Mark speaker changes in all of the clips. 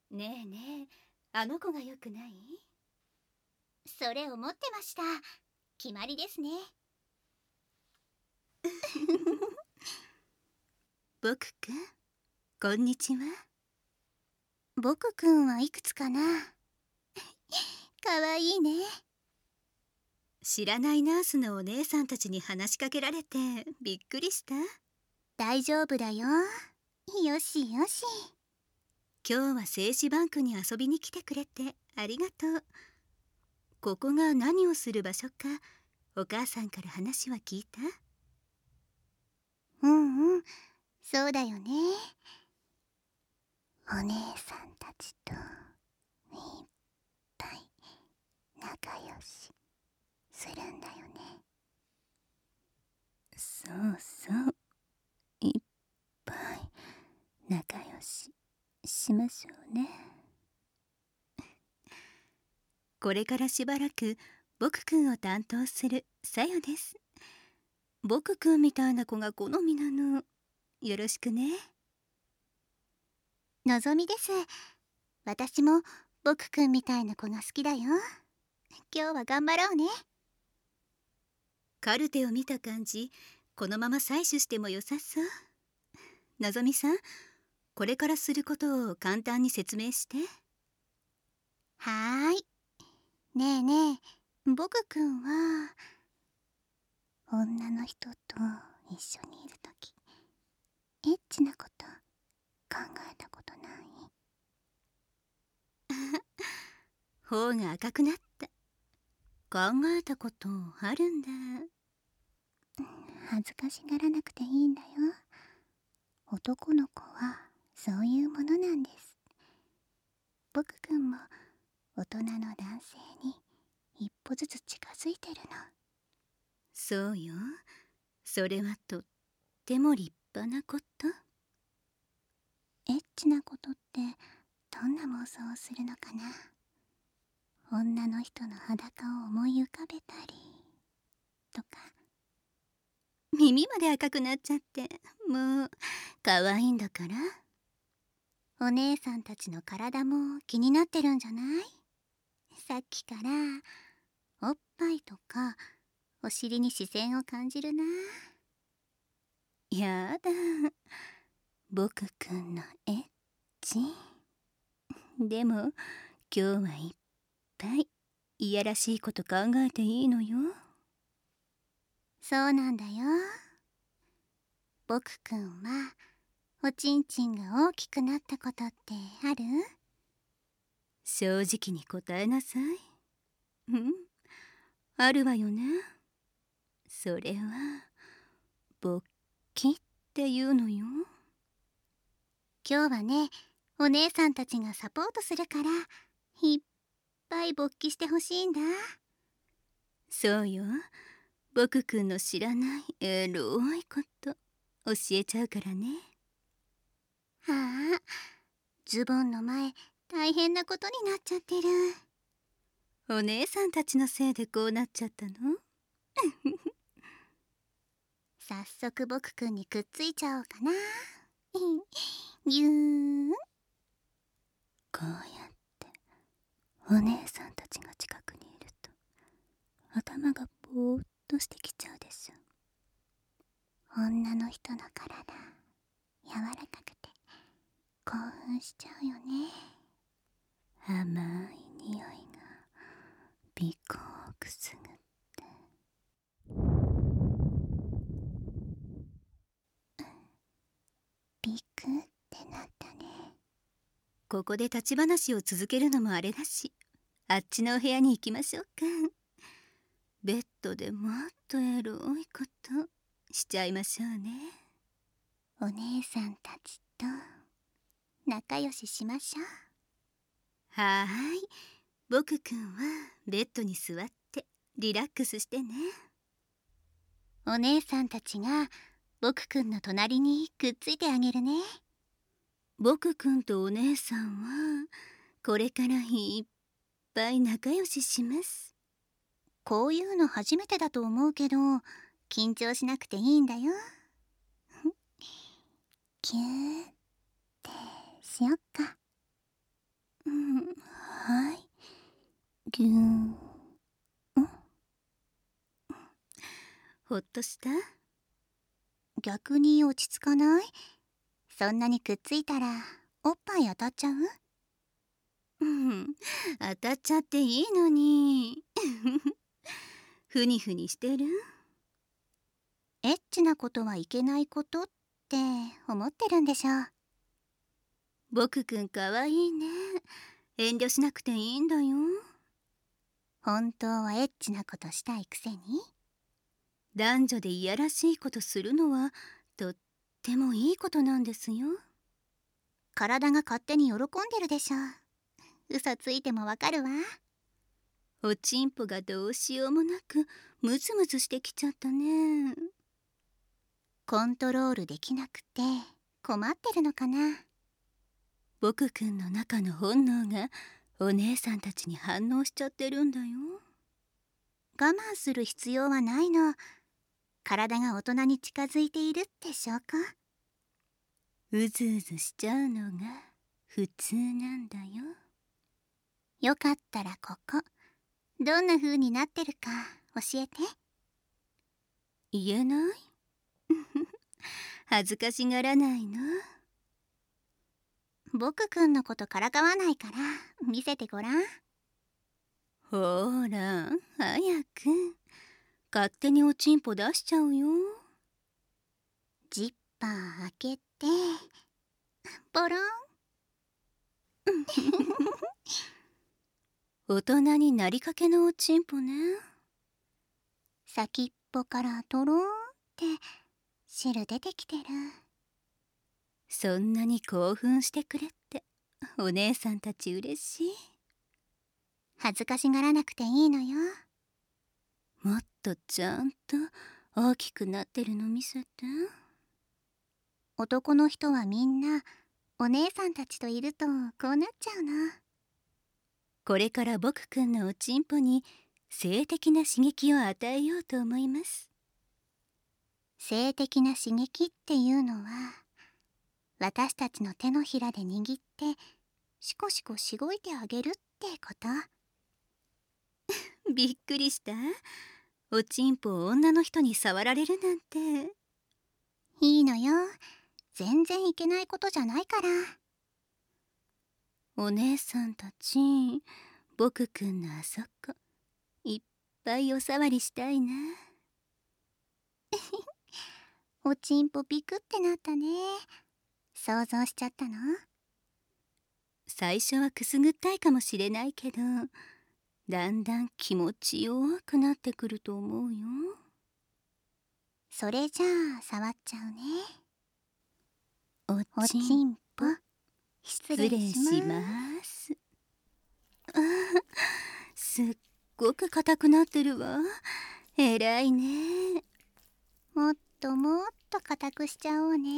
Speaker 1: ねえねえ、あの子がよくない？
Speaker 2: それ思ってました。決まりですね。
Speaker 1: 僕くん、こんにちは。
Speaker 2: 僕くんはいくつかな？かわいいね。
Speaker 1: 知らないナースのお姉さんたちに話しかけられてびっくりした。
Speaker 2: 大丈夫だよ。よしよし。
Speaker 1: 今日は精子バンクに遊びに来てくれてありがとう。ここが何をする場所かお母さんから話は聞いた？
Speaker 2: うんうん、そうだよね。お姉さんたちといっぱい仲良しするんだよね。
Speaker 1: そうそう、いっぱい仲良ししましょうね。これからしばらく僕くんを担当するさよです。僕くんみたいな子が好みなの。よろしくね。
Speaker 2: のぞみです。私も僕くんみたいな子が好きだよ。今日は頑張ろうね。
Speaker 1: カルテを見た感じ、このまま採取しても良さそう。のぞみさん、これからすることを簡単に説明して。
Speaker 2: はーい。ねえねえ、僕くんは女の人と一緒にいるとき、エッチなこと考えたことない？
Speaker 1: 頬が赤くなった。考えたことあるんだ。
Speaker 2: 恥ずかしがらなくていいんだよ。男の子はそういうものなんです。僕くんも大人の男性に一歩ずつ近づいてるの。
Speaker 1: そうよ。それはとっても立派なこと。
Speaker 2: エッチなことってどんな妄想をするのかな？女の人の裸を思い浮かべたりとか。
Speaker 1: 耳まで赤くなっちゃって、もう可愛いんだから。
Speaker 2: お姉さんたちの体も気になってるんじゃない？さっきからおっぱいとかお尻に視線を感じるな。
Speaker 1: やだ、僕くんのエッチ。でも今日はいっぱいいやらしいこと考えていいのよ。
Speaker 2: そうなんだよ。僕くんはおちんちんが大きくなったことってある？
Speaker 1: 正直に答えなさい。うん、あるわよね。それは勃起っていうのよ。
Speaker 2: 今日はね、お姉さんたちがサポートするからいっぱい勃起してほしいんだ。
Speaker 1: そうよ。僕くんの知らないエロいこと教えちゃうからね。
Speaker 2: ああ、ズボンの前大変なことになっちゃってる。
Speaker 1: お姉さんたちのせいでこうなっちゃったの？
Speaker 2: 早速僕くんにくっついちゃおうかな。ぎゅーん。
Speaker 1: こうやってお姉さんたちが近くにいると頭がぼーっとしてきちゃうでしょ。
Speaker 2: 女の人の体柔らかくて興奮しちゃうよね。
Speaker 1: 甘い匂いが鼻孔をくすぐって。
Speaker 2: ビクってなったね。
Speaker 1: ここで立ち話を続けるのもあれだし、あっちのお部屋に行きましょうか。ベッドでもっとエロいことしちゃいましょうね。
Speaker 2: お姉さんたちと仲良ししましょう。
Speaker 1: はーい、僕くんはベッドに座ってリラックスしてね。
Speaker 2: お姉さんたちが僕くんの隣にくっついてあげるね。
Speaker 1: 僕くんとお姉さんはこれからいっぱい仲良しします。
Speaker 2: こういうの初めてだと思うけど、緊張しなくていいんだよ。キューってしよっか。 ぎゅーん。
Speaker 1: ほっとした？
Speaker 2: 逆に落ち着かない？そんなにくっついたらおっぱい当たっちゃう？
Speaker 1: 当たっちゃっていいのに。ふにふにしてる？
Speaker 2: エッチなことはいけないことって思ってるんでしょ。
Speaker 1: 僕くんかわいいね。遠慮しなくていいんだよ。
Speaker 2: 本当はエッチなことしたいくせに？
Speaker 1: 男女でいやらしいことするのはとってもいいことなんですよ。
Speaker 2: 体が勝手に喜んでるでしょ。嘘ついてもわかるわ。
Speaker 1: おちんぽがどうしようもなくムズムズしてきちゃったね。
Speaker 2: コントロールできなくて困ってるのかな。
Speaker 1: 僕くんの中の本能がお姉さんたちに反応しちゃってるんだよ。
Speaker 2: 我慢する必要はないの。体が大人に近づいているって証拠。
Speaker 1: うずうずしちゃうのが普通なんだよ。
Speaker 2: よかったらここどんな風になってるか教えて。
Speaker 1: 言えない？恥ずかしがらないの？
Speaker 2: 僕くんのことからかわないから見せてごらん。
Speaker 1: ほら早く。勝手におちんぽ出しちゃうよ。
Speaker 2: ジッパー開けてボロン。
Speaker 1: 大人になりかけのおちんぽね。
Speaker 2: 先っぽからトローンって汁出てきてる。
Speaker 1: そんなに興奮してくれってお姉さんたち嬉しい。
Speaker 2: 恥ずかしがらなくていいのよ。
Speaker 1: もっとちゃんと大きくなってるの見せて。
Speaker 2: 男の人はみんなお姉さんたちといるとこうなっちゃうの。
Speaker 1: これから僕くんのおちんぽに性的な刺激を与えようと思います。
Speaker 2: 性的な刺激っていうのは私たちの手のひらで握ってシコシコしごいてあげるってこと？
Speaker 1: びっくりした？おちんぽを女の人に触られるなんて。
Speaker 2: いいのよ。全然いけないことじゃないから。
Speaker 1: お姉さんたち、僕くんのあそこいっぱいお触りしたいな。
Speaker 2: おちんぽピクってなったね。想像しちゃったの？
Speaker 1: 最初はくすぐったいかもしれないけど、だんだん気持ち弱くなってくると思うよ。
Speaker 2: それじゃあ触っちゃうね。
Speaker 1: お
Speaker 2: おちんぽ失礼します。
Speaker 1: あー、すっごく硬くなってるわ。えらいね。
Speaker 2: もっともっと硬くしちゃおうね。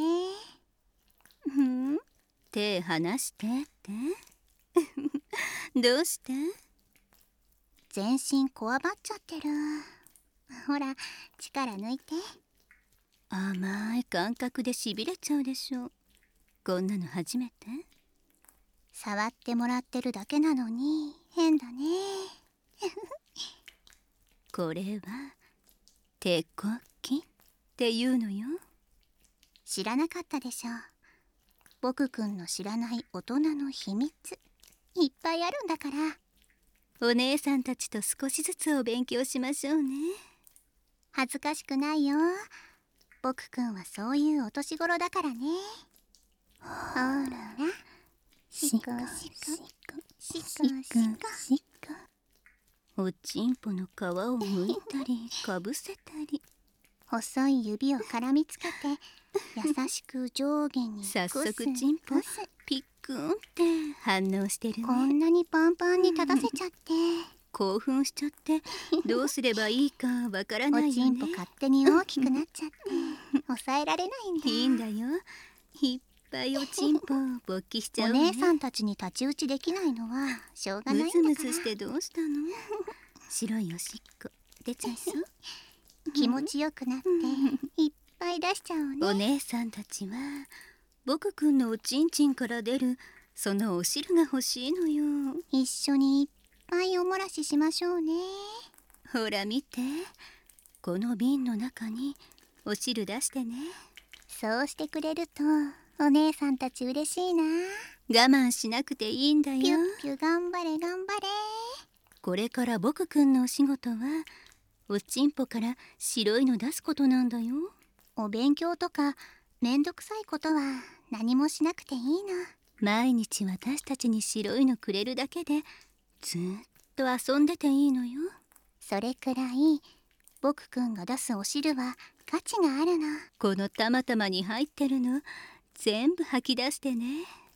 Speaker 1: 手離してってどうして？
Speaker 2: 全身こわばっちゃってる。ほら力抜いて。
Speaker 1: 甘い感覚でしびれちゃうでしょ。こんなの初めて？
Speaker 2: 触ってもらってるだけなのに変だね。
Speaker 1: これは手こきっていうのよ。
Speaker 2: 知らなかったでしょ。僕くんの知らない大人の秘密いっぱいあるんだから。
Speaker 1: お姉さんたちと少しずつお勉強しましょうね。
Speaker 2: 恥ずかしくないよ。僕くんはそういうお年頃だからね。ほらら、シコシコシコシコ。
Speaker 1: おちんぽの皮をむいたりかぶせたり、
Speaker 2: 細い指を絡みつけて優しく上下に
Speaker 1: 早速ちんぽピックンって反応してるね。
Speaker 2: こんなにパンパンに立たせちゃって
Speaker 1: 興奮しちゃってどうすればいいかわからないよね。
Speaker 2: おちんぽ勝手に大きくなっちゃって抑えられないんだ。
Speaker 1: いいんだよ。いっぱいおちんぽ勃起しちゃうね。
Speaker 2: お姉さんたちに太刀打ちできないのはしょうがないんだから。
Speaker 1: ムズムズしてどうしたの？白いおしっこ出ちゃいそう？
Speaker 2: 気持ちよくなっていっぱい出しちゃおうね。
Speaker 1: お姉さんたちは僕くんのおちんちんから出るそのお汁が欲しいのよ。
Speaker 2: 一緒にいっぱいおもらししましょうね。
Speaker 1: ほら見て、この瓶の中にお汁出してね。
Speaker 2: そうしてくれるとお姉さんたち嬉しいな。
Speaker 1: 我慢しなくていいんだよ。
Speaker 2: ピュッピュ頑張れ頑張れ。
Speaker 1: これから僕くんのお仕事はおちんぽから白いの出すことなんだよ。
Speaker 2: お勉強とかめんどくさいことは何もしなくていいの。
Speaker 1: 毎日私たちに白いのくれるだけでずっと遊んでていいのよ。
Speaker 2: それくらい僕くんが出すお汁は価値があるの。
Speaker 1: このたまたまに入ってるの全部吐き出してね。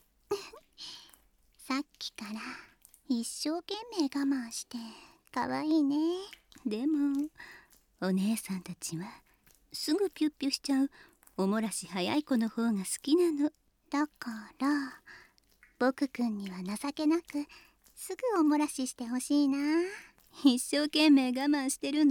Speaker 2: さっきから一生懸命我慢してかわいいね。
Speaker 1: でもお姉さんたちはすぐピュッピュしちゃうおもらし早い子の方が好きなの。
Speaker 2: だから僕くんには情けなくすぐおもらししてほしいな。
Speaker 1: 一生懸命我慢してるの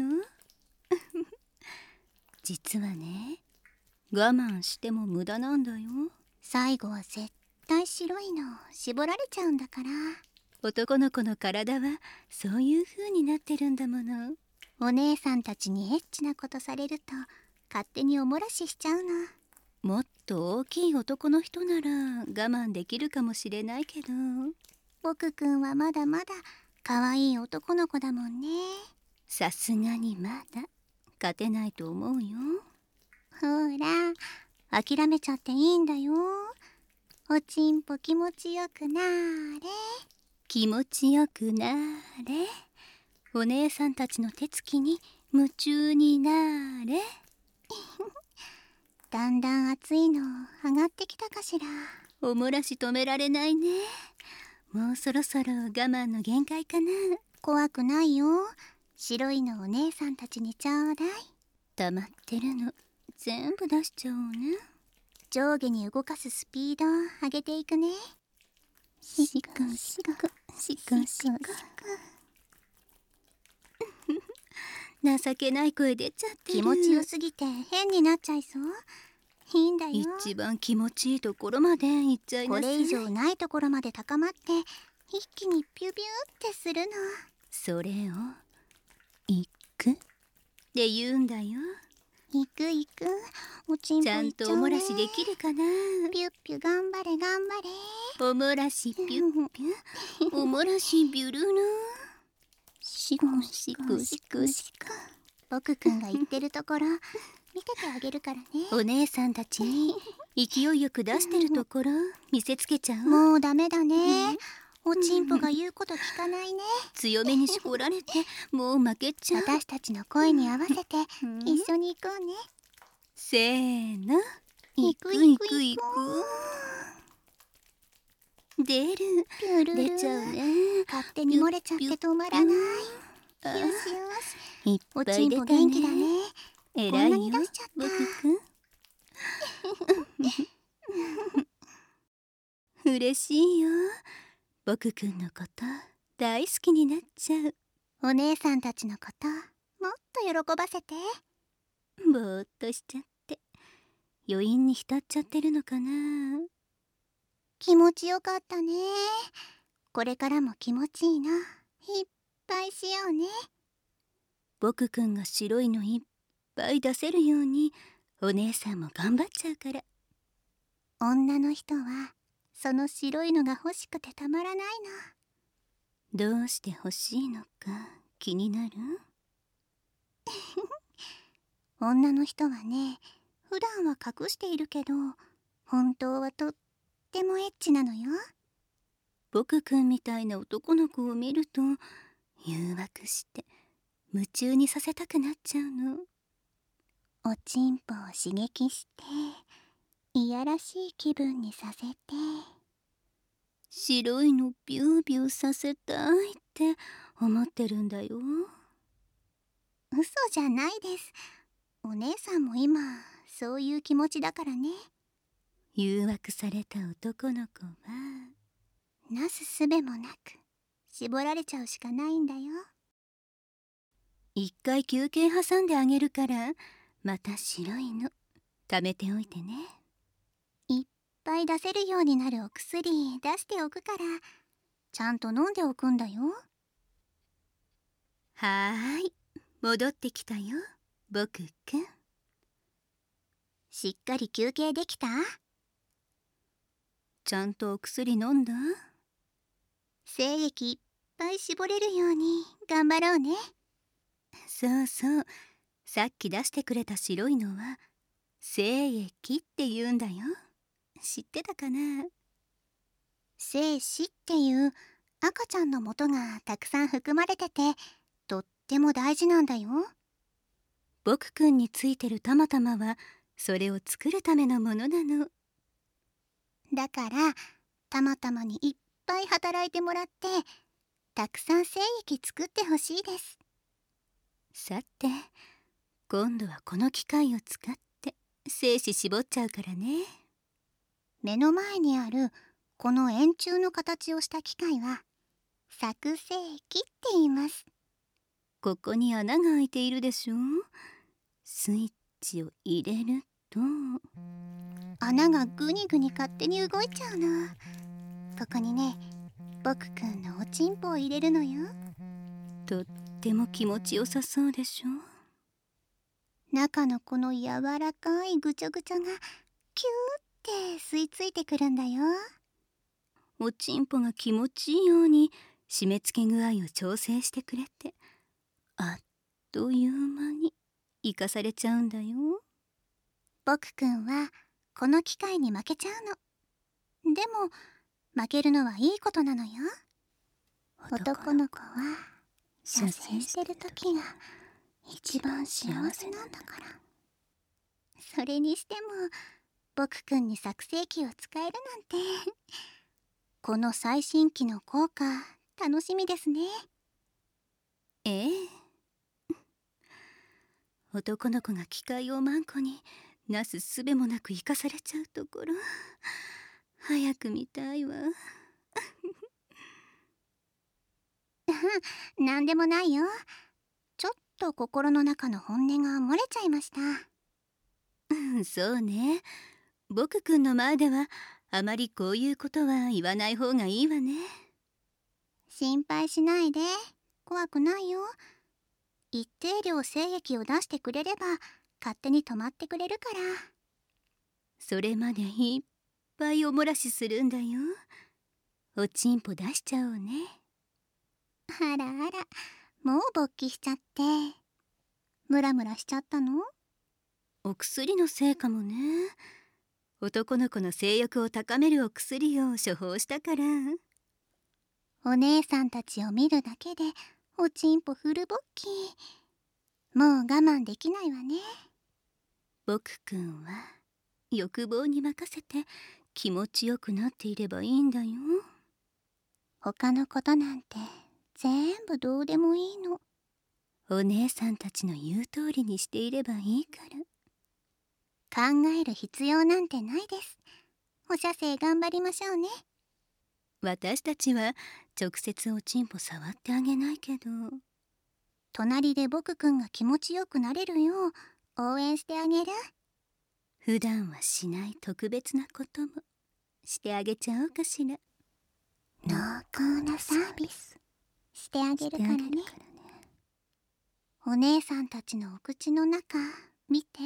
Speaker 1: 実はね、我慢しても無駄なんだよ。
Speaker 2: 最後は絶対白いの絞られちゃうんだから。
Speaker 1: 男の子の体はそういう風になってるんだもの。
Speaker 2: お姉さんたちにエッチなことされると勝手におもらししちゃうの。
Speaker 1: もっと大きい男の人なら我慢できるかもしれないけど、
Speaker 2: 僕くんはまだまだ可愛い男の子だもんね。
Speaker 1: さすがにまだ勝てないと思うよ。
Speaker 2: ほら諦めちゃっていいんだよ。おちんぽ気持ちよくなーれ。
Speaker 1: 気持ちよくなれ。お姉さんたちの手つきに夢中になれ。
Speaker 2: だんだん熱いの上がってきたかしら。
Speaker 1: おもらし止められないね。もうそろそろ我慢の限界かな。
Speaker 2: 怖くないよ。白いのお姉さんたちにちょうだい。
Speaker 1: 溜まってるの全部出しちゃおうね。
Speaker 2: 上下に動かすスピード上げていくね。
Speaker 1: シクシクシクシク。情けない声出ちゃってる。
Speaker 2: 気持ちよすぎて変になっちゃいそう。いいんだよ。
Speaker 1: 一番気持ちいいところまで行っちゃいなさい。
Speaker 2: これ以上ないところまで高まって一気にピュビューってするの。
Speaker 1: それを行くって言うんだよ。
Speaker 2: 行く行く。おちんぽ
Speaker 1: ちゃんとおもらしできるかな。
Speaker 2: ピュッピュ頑張れ頑張れ。
Speaker 1: おもらしピュッピュおもらしビュルルシクシクシクシク。
Speaker 2: 僕くんが言ってるところ見ててあげるからね。
Speaker 1: お姉さんたちに勢いよく出してるところ見せつけちゃう。
Speaker 2: もうダメだね。おちんぽが言うこと聞かないね。
Speaker 1: 強めに絞られてもう負けちゃう。
Speaker 2: 私たちの声に合わせて一緒に行こうね。
Speaker 1: せーの、
Speaker 2: 行く行く行く。
Speaker 1: 出る。
Speaker 2: ピュルル
Speaker 1: 出ちゃうね。
Speaker 2: 勝手に漏れちゃって止まらない。よしよし。
Speaker 1: いっぱ
Speaker 2: おちんぽ
Speaker 1: い出たね。
Speaker 2: 元気だね。
Speaker 1: 偉い
Speaker 2: こんな
Speaker 1: よ
Speaker 2: に出しちゃった。
Speaker 1: 僕くん嬉しいよ。僕くんのこと大好きになっちゃう。
Speaker 2: お姉さんたちのこともっと喜ばせて。
Speaker 1: ぼーっとしちゃって余韻に浸っちゃってるのかな。
Speaker 2: 気持ちよかったね。これからも気持ちいいのいっぱいしようね。
Speaker 1: 僕くんが白いのいっぱい出せるようにお姉さんも頑張っちゃうから。
Speaker 2: 女の人はその白いのが欲しくてたまらないの。
Speaker 1: どうして欲しいのか気になる？
Speaker 2: 女の人はね、普段は隠しているけど本当はとってもエッチなのよ。
Speaker 1: 僕くんみたいな男の子を見ると誘惑して夢中にさせたくなっちゃうの。
Speaker 2: おちんぽを刺激していやらしい気分にさせて、
Speaker 1: 白いのビュービューさせたいって思ってるんだよ。
Speaker 2: 嘘じゃないです。お姉さんも今そういう気持ちだからね。
Speaker 1: 誘惑された男の子は
Speaker 2: なすすべもなく絞られちゃうしかないんだよ。
Speaker 1: 一回休憩挟んであげるからまた白いの貯めておいてね。
Speaker 2: いっぱい出せるようになるお薬出しておくからちゃんと飲んでおくんだよ。
Speaker 1: はーい、戻ってきたよ、僕くん。
Speaker 2: しっかり休憩できた？
Speaker 1: ちゃんとお薬飲んだ？
Speaker 2: 精液いっぱい絞れるように頑張ろうね。
Speaker 1: そうそう、さっき出してくれた白いのは精液って言うんだよ。知ってたかな？
Speaker 2: 精子っていう赤ちゃんの素がたくさん含まれてて、とっても大事なんだよ。
Speaker 1: 僕くんについてるたまたまはそれを作るためのものなの。
Speaker 2: だからたまたまにいっぱい働いてもらって、たくさん精液作ってほしいです。
Speaker 1: さて、今度はこの機械を使って精子絞っちゃうからね。
Speaker 2: 目の前にあるこの円柱の形をした機械は搾精機って言います。
Speaker 1: ここに穴が開いているでしょ。スイッチを入れると
Speaker 2: 穴がグニグニ勝手に動いちゃうの。ここにね、僕くんのおちんぽを入れるのよ。
Speaker 1: とっても気持ちよさそうでしょ。
Speaker 2: 中のこの柔らかいぐちゃぐちゃがキューって吸い付いてくるんだよ。
Speaker 1: おちんぽが気持ちいいように締め付け具合を調整してくれて、あっという間に生かされちゃうんだよ。
Speaker 2: 僕くんはこの機械に負けちゃうの。でも負けるのはいいことなのよ。男の子は射精してる時が一番幸せなんだから。それにしても僕くんに搾精機を使えるなんてこの最新機の効果楽しみですね。
Speaker 1: ええ。男の子が機械をマンコになすすべもなく生かされちゃうところ、早く見たいわ。
Speaker 2: なんでもないよ。ちょっと心の中の本音が漏れちゃいました。
Speaker 1: そうね、僕くんの前ではあまりこういうことは言わない方がいいわね。
Speaker 2: 心配しないで、怖くないよ。一定量精液を出してくれれば勝手に止まってくれるから。
Speaker 1: それまでいっぱいおもらしするんだよ。おちんぽ出しちゃおうね。
Speaker 2: あらあら、もう勃起しちゃって。ムラムラしちゃったの？
Speaker 1: お薬のせいかもね。男の子の性欲を高めるお薬を処方したから。
Speaker 2: お姉さんたちを見るだけでおちんぽフル勃起。もう我慢できないわね。
Speaker 1: 僕くんは欲望に任せて気持ちよくなっていればいいんだよ。
Speaker 2: 他のことなんて全部どうでもいいの。
Speaker 1: お姉さんたちの言う通りにしていればいいから。
Speaker 2: 考える必要なんてないです。お射精頑張りましょうね。
Speaker 1: 私たちは直接おちんぽ触ってあげないけど、
Speaker 2: 隣で僕くんが気持ちよくなれるよう応援してあげる。
Speaker 1: 普段はしない特別なこともしてあげちゃおうかしら。
Speaker 2: 濃厚なサービスしてあげるからね。お姉さんたちのお口の中見て。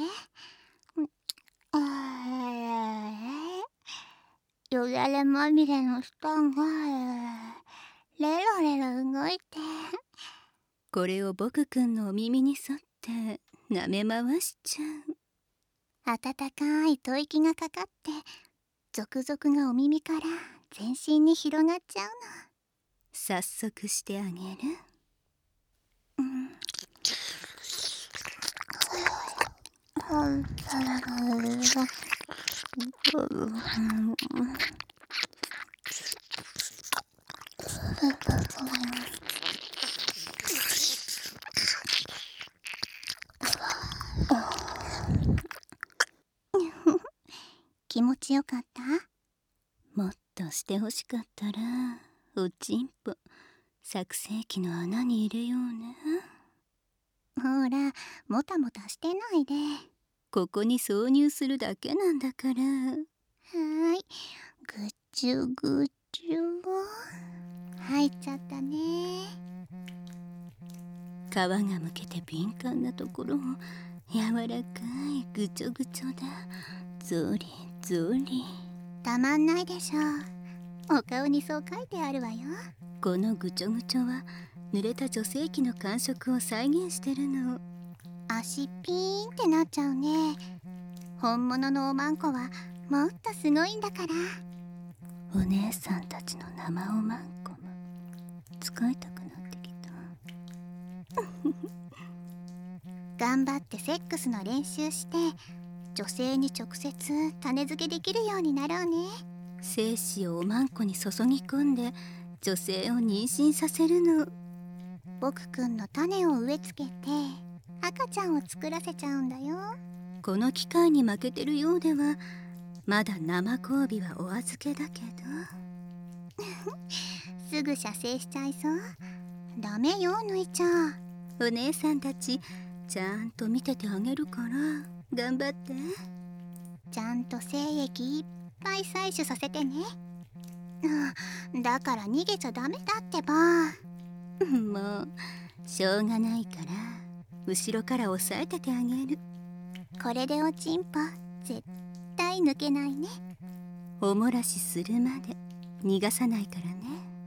Speaker 2: よだれまみれの舌がレロレロ動いて。
Speaker 1: これを僕くんのお耳に沿って舐め回しちゃう。
Speaker 2: 温かい吐息がかかってゾクゾクがお耳から全身に広がっちゃうの。
Speaker 1: 早速してあげる。
Speaker 2: 気持ちよかった？
Speaker 1: もっとしてほしかったらおちんぽ搾精機の穴に入れようね。
Speaker 2: ほら、もたもたしてないで。
Speaker 1: ここに挿入するだけなんだから。
Speaker 2: はい、ぐちゅぐちゅ入っちゃったね。
Speaker 1: 皮がむけて敏感なところを柔らかいぐちょぐちょだ。ゾリゾリ。
Speaker 2: たまんないでしょ。お顔にそう書いてあるわよ。
Speaker 1: このぐちょぐちょは濡れた女性器の感触を再現してるの。
Speaker 2: 足ピーンってなっちゃうね。本物のおまんこはもっとすごいんだから。
Speaker 1: お姉さんたちの生おまんこも使いたくなってきた。
Speaker 2: 頑張ってセックスの練習して女性に直接種付けできるようになろうね。
Speaker 1: 精子をおまんこに注ぎ込んで女性を妊娠させるの。
Speaker 2: 僕くんの種を植え付けて赤ちゃんを作らせちゃうんだよ。
Speaker 1: この機会に負けてるようではまだ生交尾はお預けだけど
Speaker 2: すぐ射精しちゃいそう。ダメよ抜いちゃう。
Speaker 1: お姉さんたちちゃんと見ててあげるから頑張って。
Speaker 2: ちゃんと精液いっぱい採取させてね。だから逃げちゃダメだってば。
Speaker 1: もうしょうがないから後ろから押さえててあげる。
Speaker 2: これでおちんぽ絶対抜けないね。
Speaker 1: おもらしするまで逃がさないからね。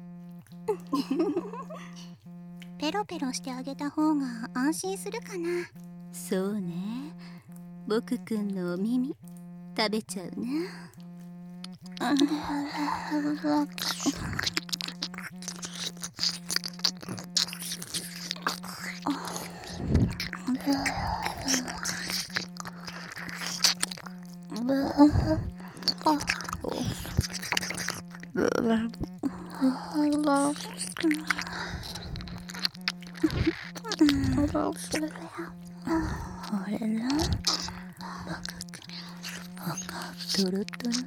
Speaker 2: ペロペロしてあげた方が安心するかな。
Speaker 1: そうね。僕くんのお耳食べちゃうね。ほれな、僕くんお顔トロトロよ。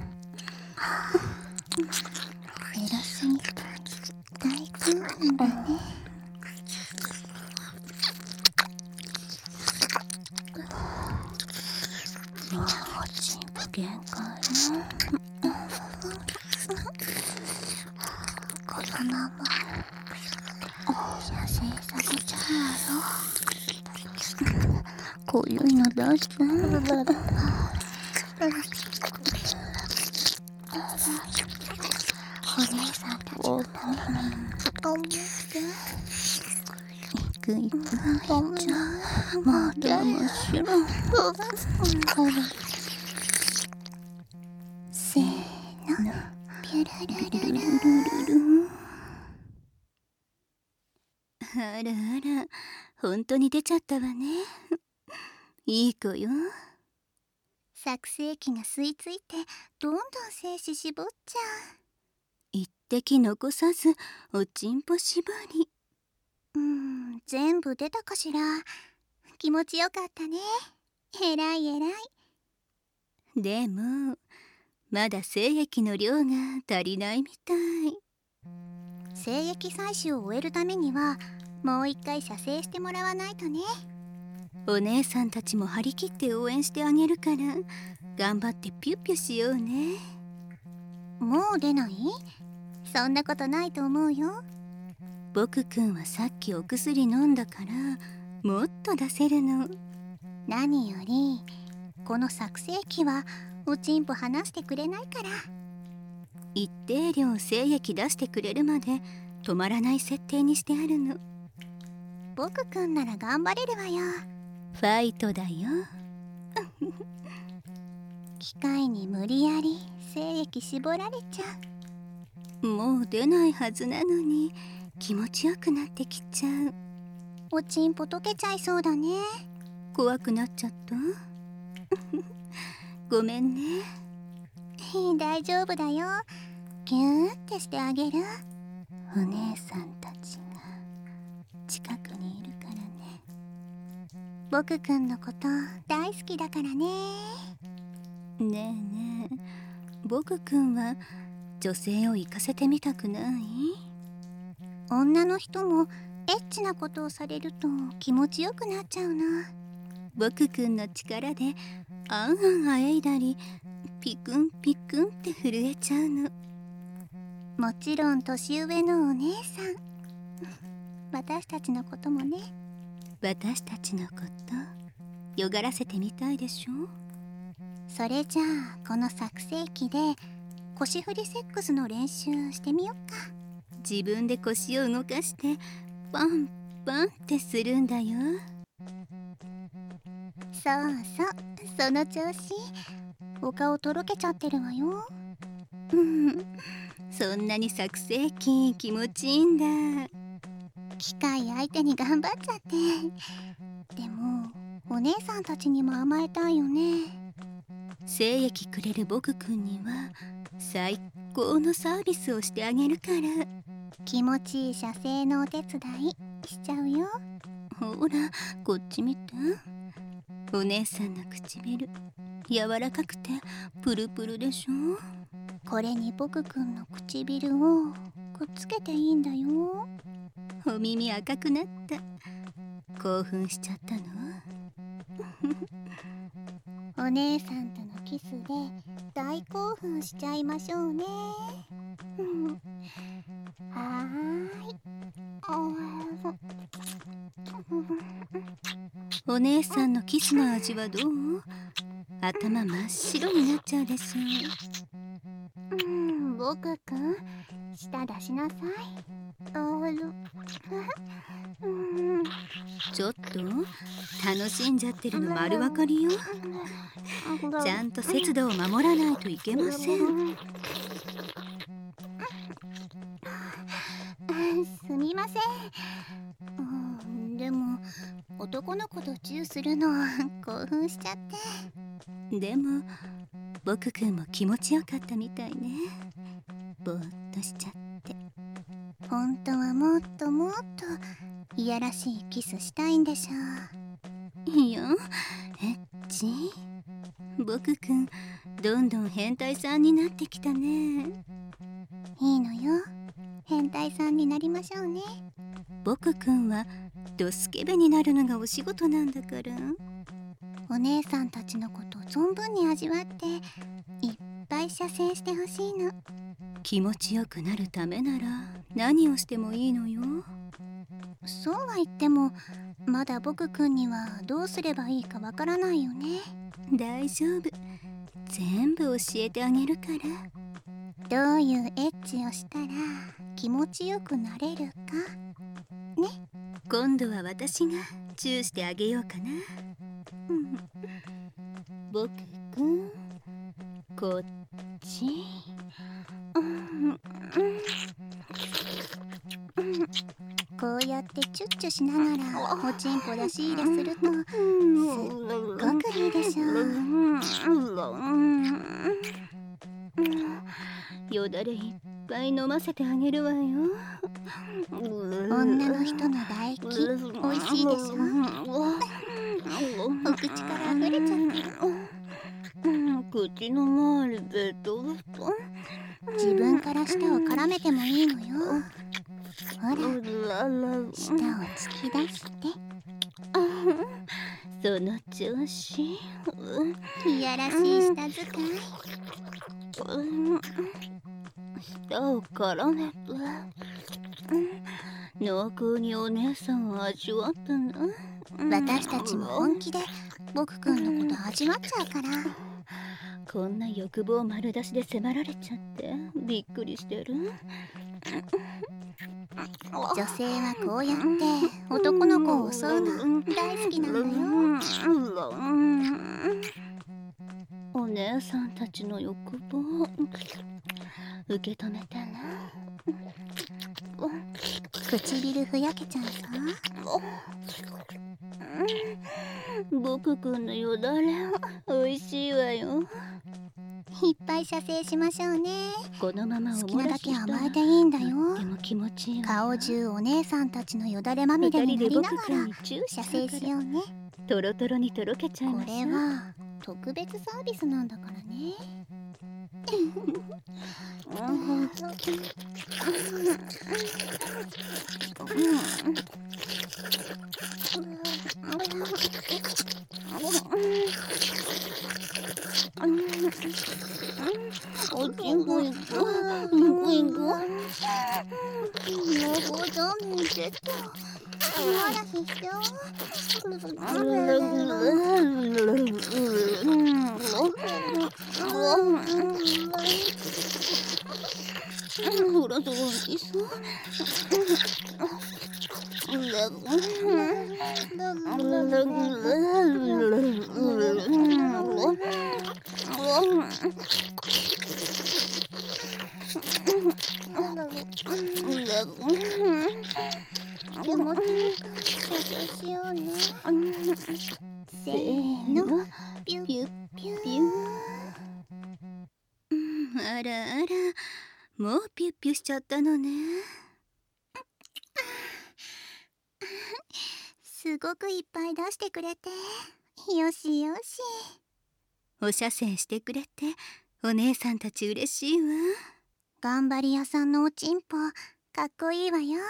Speaker 2: エロすぎて大興奮だね。
Speaker 1: もうおちんぽ限界よ。
Speaker 2: このまま射精させちゃうわよ。
Speaker 1: こういうの出して。
Speaker 2: お姉さんたちの思って
Speaker 1: いくいくじゃまだ真っ白。
Speaker 2: せーの、ピュルルルルル。
Speaker 1: あらあら、本当に出ちゃったわね。いい子よ。
Speaker 2: 作成器が吸い付いてどんどん精子絞っちゃ
Speaker 1: 一滴残さずおちんぽ絞り。
Speaker 2: う。全部出たかしら。気持ちよかったね。えらいえらい。
Speaker 1: でもまだ精液の量が足りないみたい。
Speaker 2: 精液採取を終えるためにはもう一回射精してもらわないとね。
Speaker 1: お姉さんたちも張り切って応援してあげるから頑張ってピュッピュしようね。
Speaker 2: もう出ない？そんなことないと思うよ。
Speaker 1: 僕くんはさっきお薬飲んだからもっと出せるの。
Speaker 2: 何よりこの作成器はおちんぽ離してくれないから。
Speaker 1: 一定量精液出してくれるまで止まらない設定にしてあるの。
Speaker 2: 僕くんなら頑張れるわよ。
Speaker 1: ファイトだよ。
Speaker 2: 機械に無理やり精液絞られちゃ
Speaker 1: う。もう出ないはずなのに気持ちよくなってきちゃう。
Speaker 2: おちんぽ溶けちゃいそうだね。
Speaker 1: 怖くなっちゃった。ごめんね。
Speaker 2: 大丈夫だよ。ギューってしてあげる。
Speaker 1: お姉さんたちが近くにいるからね。
Speaker 2: 僕くんのこと大好きだからね。
Speaker 1: ねえねえ、僕くんは女性を行かせてみたくない？
Speaker 2: 女の人もエッチなことをされると気持ちよくなっちゃうな。
Speaker 1: 僕くんの力であんあんあえいだりピクンピクンって震えちゃうの。
Speaker 2: もちろん年上のお姉さん。 私たちのこともね。
Speaker 1: 私たちのことよがらせてみたいでしょ。
Speaker 2: それじゃあこの作成機で腰振りセックスの練習してみよっか。
Speaker 1: 自分で腰を動かしてパンパンってするんだよ。
Speaker 2: そうそう、その調子。お顔とろけちゃってるわよ。
Speaker 1: そんなに作成機気持ちいいんだ。
Speaker 2: 機械相手に頑張っちゃって。でもお姉さんたちにも甘えたいよね。
Speaker 1: 精液くれる僕くんには最高のサービスをしてあげるから。
Speaker 2: 気持ちいい射精のお手伝いしちゃうよ。
Speaker 1: ほらこっち見て。お姉さんの唇柔らかくてプルプルでしょ。
Speaker 2: これに僕くんの唇をくっつけていいんだよ。
Speaker 1: お耳赤くなった。興奮しちゃったの？
Speaker 2: お姉さんとのキスで大興奮しちゃいましょうね。はーい。
Speaker 1: お姉さんのキスの味はどう？頭真っ白になっちゃうでしょ。
Speaker 2: 僕くん、舌出しなさい。
Speaker 1: ちょっと楽しんじゃってるの丸分かりよ。ちゃんと節度を守らないといけません。
Speaker 2: すみません。でも男の子とチューするの興奮しちゃって。
Speaker 1: でも僕くんも気持ちよかったみたいね。ぼーっとしちゃって。
Speaker 2: 本当はもっともっといやらしいキスしたいんでしょ。
Speaker 1: いや、エッチ。僕くんどんどん変態さんになってきたね。
Speaker 2: いいのよ、変態さんになりましょうね。
Speaker 1: 僕くんはドスケベになるのがお仕事なんだから。
Speaker 2: お姉さんたちのことを存分に味わっていっぱい射精してほしいの。
Speaker 1: 気持ちよくなるためなら何をしてもいいのよ。
Speaker 2: そうは言ってもまだ僕くんにはどうすればいいかわからないよね。
Speaker 1: 大丈夫、全部教えてあげるから。
Speaker 2: どういうエッチをしたら気持ちよくなれるかね。
Speaker 1: 今度は私がチューしてあげようかな。僕くんこっち。
Speaker 2: こうやってチュッチュしながらおちんぽ出し入れするとすっごくいいでしょ。
Speaker 1: よだれいっぱい飲ませてあげるわよ。
Speaker 2: 女の人の唾液おいしいでしょ。お口から溢れちゃってる。
Speaker 1: 口の周りベトベト。
Speaker 2: 自分から舌を絡めてもいいのよ。ほら、舌を突き出して。
Speaker 1: その調子。
Speaker 2: いやらしい舌使い。
Speaker 1: 舌を絡めて濃厚にお姉さんを味わったんだ。
Speaker 2: 私たちも本気で僕くんのこと味わっちゃうから。
Speaker 1: こんな欲望丸出しで迫られちゃってびっくりしてる。
Speaker 2: 女性はこうやって男の子を襲うの大好きなんだよ。
Speaker 1: お姉さんたちの欲望受け止めてね。
Speaker 2: 唇ふやけちゃうぞ。
Speaker 1: 僕くんのよだれおいしいわよ。
Speaker 2: いっぱい射精しましょうね。
Speaker 1: このまま
Speaker 2: 好きなだけ甘えていいんだよ。
Speaker 1: でも気持ちいいわ。
Speaker 2: 顔中お姉さんたちのよだれまみれになりながら射精しようね。
Speaker 1: トロトロにとろけちゃいま
Speaker 2: これは特別サービスなんだからね。
Speaker 1: おちんこいく。
Speaker 2: ほどねちょっとほら必
Speaker 1: ほらどういそう。
Speaker 2: 気持ちよく射精しようね。せーの、ピュッピュッピュ
Speaker 1: ー。あらあら、もうピュッピュしちゃったのね。
Speaker 2: すごくいっぱい出してくれてよしよし。
Speaker 1: お射精してくれてお姉さんたち嬉しいわ。
Speaker 2: 頑張り屋さんのおちんぽかっこいいわよ。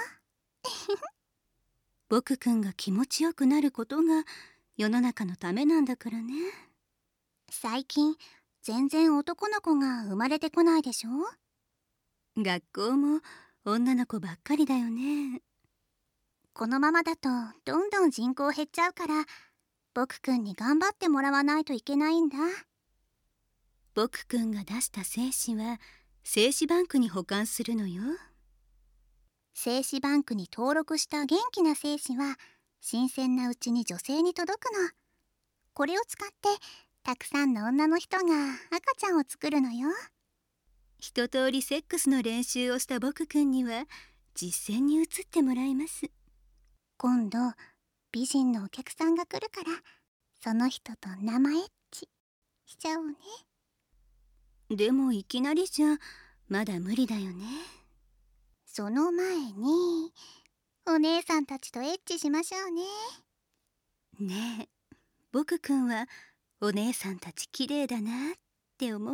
Speaker 1: 僕くんが気持ちよくなることが世の中のためなんだからね。
Speaker 2: 最近全然男の子が生まれてこないでしょ。
Speaker 1: 学校も女の子ばっかりだよね。
Speaker 2: このままだとどんどん人口減っちゃうから、僕くんに頑張ってもらわないといけないんだ。
Speaker 1: 僕くんが出した精子は精子バンクに保管するのよ。
Speaker 2: 精子バンクに登録した元気な精子は新鮮なうちに女性に届くの。これを使ってたくさんの女の人が赤ちゃんを作るのよ。
Speaker 1: 一通りセックスの練習をした僕くんには実践に移ってもらいます。
Speaker 2: 今度美人のお客さんが来るから、その人と生エッチしちゃおうね。
Speaker 1: でもいきなりじゃまだ無理だよね。
Speaker 2: その前にお姉さんたちとエッチしましょうね。
Speaker 1: ねえ、僕くんはお姉さんたち綺麗だなって思う？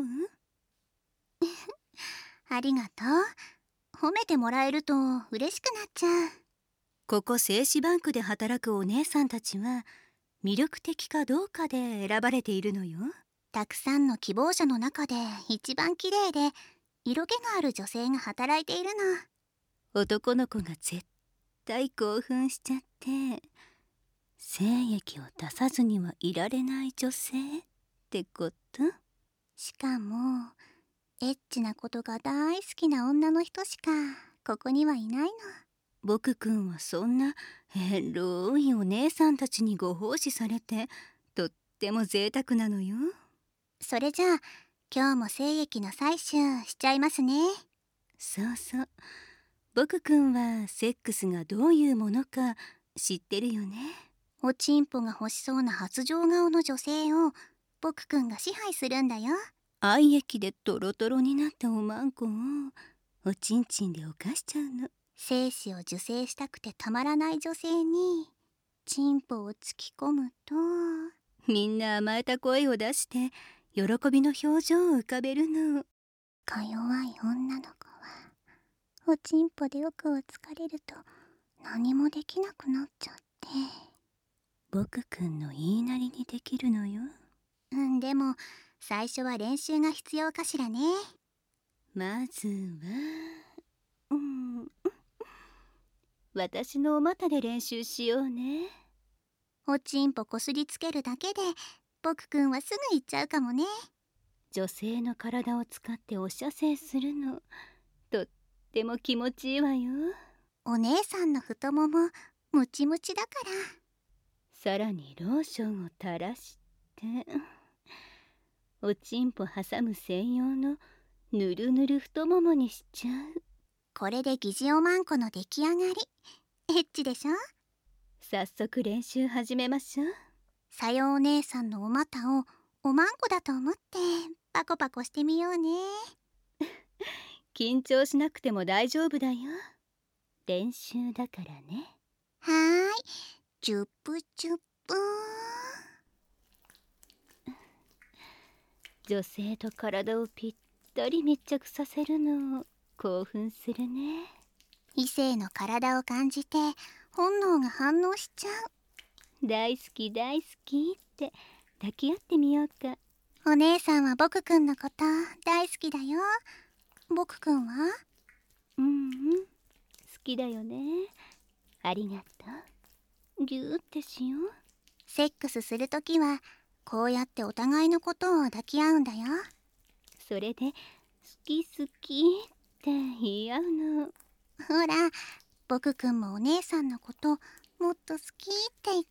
Speaker 2: ありがとう。褒めてもらえると嬉しくなっちゃう。
Speaker 1: ここ精子バンクで働くお姉さんたちは魅力的かどうかで選ばれているのよ。
Speaker 2: たくさんの希望者の中で一番綺麗で色気がある女性が働いている
Speaker 1: の。男の子が絶対興奮しちゃって精液を出さずにはいられない女性ってこと？
Speaker 2: しかもエッチなことが大好きな女の人しかここにはいないの。
Speaker 1: 僕くんはそんなエロいお姉さんたちにご奉仕されてとっても贅沢なのよ。
Speaker 2: それじゃあ今日も精液の採取しちゃいますね。
Speaker 1: そうそう、僕くんはセックスがどういうものか知ってるよね。
Speaker 2: おちんぽが欲しそうな発情顔の女性を僕くんが支配するんだよ。
Speaker 1: 愛液でトロトロになったおまんこをおちんちんで犯しちゃうの。
Speaker 2: 精子を受精したくてたまらない女性にチンポを突き込むと、
Speaker 1: みんな甘えた声を出して喜びの表情を浮かべるの。
Speaker 2: か弱い女の子はおちんぽで奥をつかれると何もできなくなっちゃって、
Speaker 1: 僕くんの言いなりにできるのよ。
Speaker 2: でも最初は練習が必要かしらね。
Speaker 1: まずは私のお股で練習しようね。
Speaker 2: おちんぽこすりつけるだけで僕くんはすぐ行っちゃうかもね。
Speaker 1: 女性の体を使ってお射精するのとっても気持ちいいわよ。
Speaker 2: お姉さんの太ももムチムチだから。
Speaker 1: さらにローションを垂らしておちんぽ挟む専用のぬるぬる太ももにしちゃう。
Speaker 2: これで疑似おまんこの出来上がり。エッチでしょ。
Speaker 1: 早速練習始めましょう。
Speaker 2: さよお姉さんのお股をおまんこだと思ってパコパコしてみようね。
Speaker 1: 緊張しなくても大丈夫だよ。練習だからね。
Speaker 2: はーい、チュップチュップ
Speaker 1: 女性と体をぴったり密着させるの興奮するね。
Speaker 2: 異性の体を感じて本能が反応しちゃう。
Speaker 1: 大好き大好きって抱き合ってみようか。
Speaker 2: お姉さんは僕くんのこと大好きだよ。僕くんは？
Speaker 1: 好きだよね。ありがとう。ぎゅーってしよう。
Speaker 2: セックスするときはこうやってお互いのことを抱き合うんだよ。
Speaker 1: それで好き好きって言い合うの。
Speaker 2: ほら、僕くんもお姉さんのこともっと好きって言って。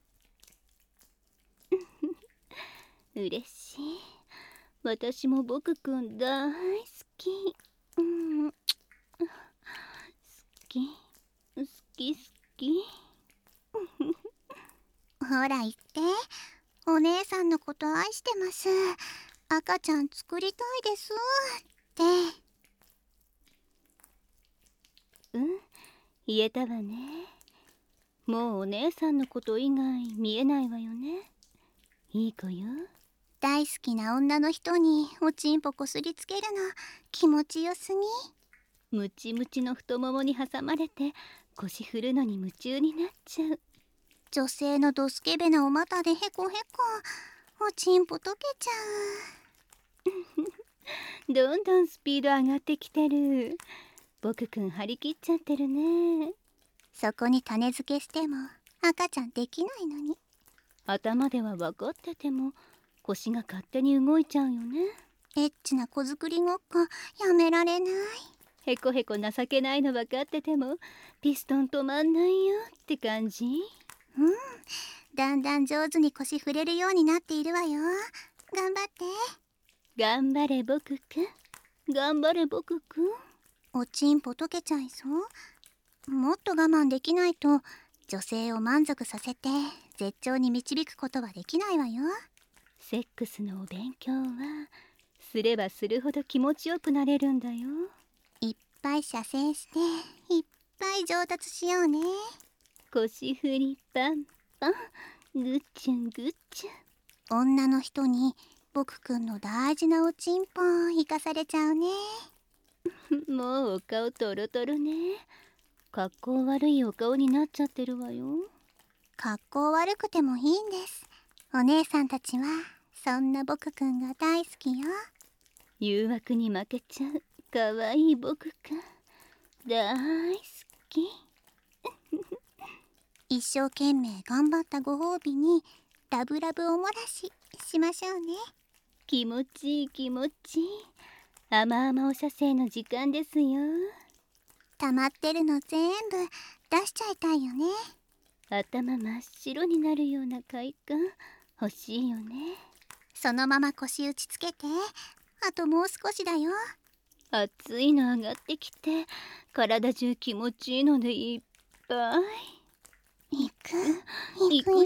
Speaker 1: 嬉しい。私も僕くん大好き。好き好き好き。
Speaker 2: ほら言って。お姉さんのこと愛してます。赤ちゃん作りたいですって。
Speaker 1: 言えたわね。もうお姉さんのこと以外見えないわよね。いい子よ。
Speaker 2: 大好きな女の人におちんぽこすりつけるの気持ちよすぎ。
Speaker 1: ムチムチの太ももに挟まれて腰振るのに夢中になっちゃう。
Speaker 2: 女性のドスケベなお股でへこへこ、おちんぽ溶けちゃ
Speaker 1: う。どんどんスピード上がってきてる。僕くん張り切っちゃってるね。
Speaker 2: そこに種付けしても赤ちゃんできないのに。
Speaker 1: 頭では分かってても腰が勝手に動いちゃうよね。
Speaker 2: エッチな子作りごっこやめられない。
Speaker 1: へこへこ情けないの分かっててもピストン止まんないよって感じ。
Speaker 2: だんだん上手に腰振れるようになっているわよ。頑張って。
Speaker 1: 頑張れ僕くん、頑張れ僕くん。
Speaker 2: おちんぽ溶けちゃいそう。もっと我慢できないと女性を満足させて絶頂に導くことはできないわよ。
Speaker 1: セックスのお勉強はすればするほど気持ちよくなれるんだよ。
Speaker 2: いっぱい射精していっぱい上達しようね。
Speaker 1: 腰振りパンパン、グッチュングッチュ
Speaker 2: ン。女の人に僕くんの大事なおちんぽ生かされちゃうね。
Speaker 1: もうお顔トロトロね。格好悪いお顔になっちゃってるわよ。
Speaker 2: 格好悪くてもいいんです。お姉さんたちはそんな僕くんが大好きよ。
Speaker 1: 誘惑に負けちゃうかわいい僕くん大好き。
Speaker 2: 一生懸命頑張ったご褒美にラブラブおもらししましょうね。
Speaker 1: 気持ちいい気持ちいい。甘々お射精の時間ですよ。
Speaker 2: 溜まってるの全部出しちゃいたいよね。
Speaker 1: 頭真っ白になるような快感欲しいよね。
Speaker 2: そのまま腰打ちつけて。あともう少しだよ。
Speaker 1: 熱いの上がってきて体中気持ちいいのでいっぱい。
Speaker 2: 行く。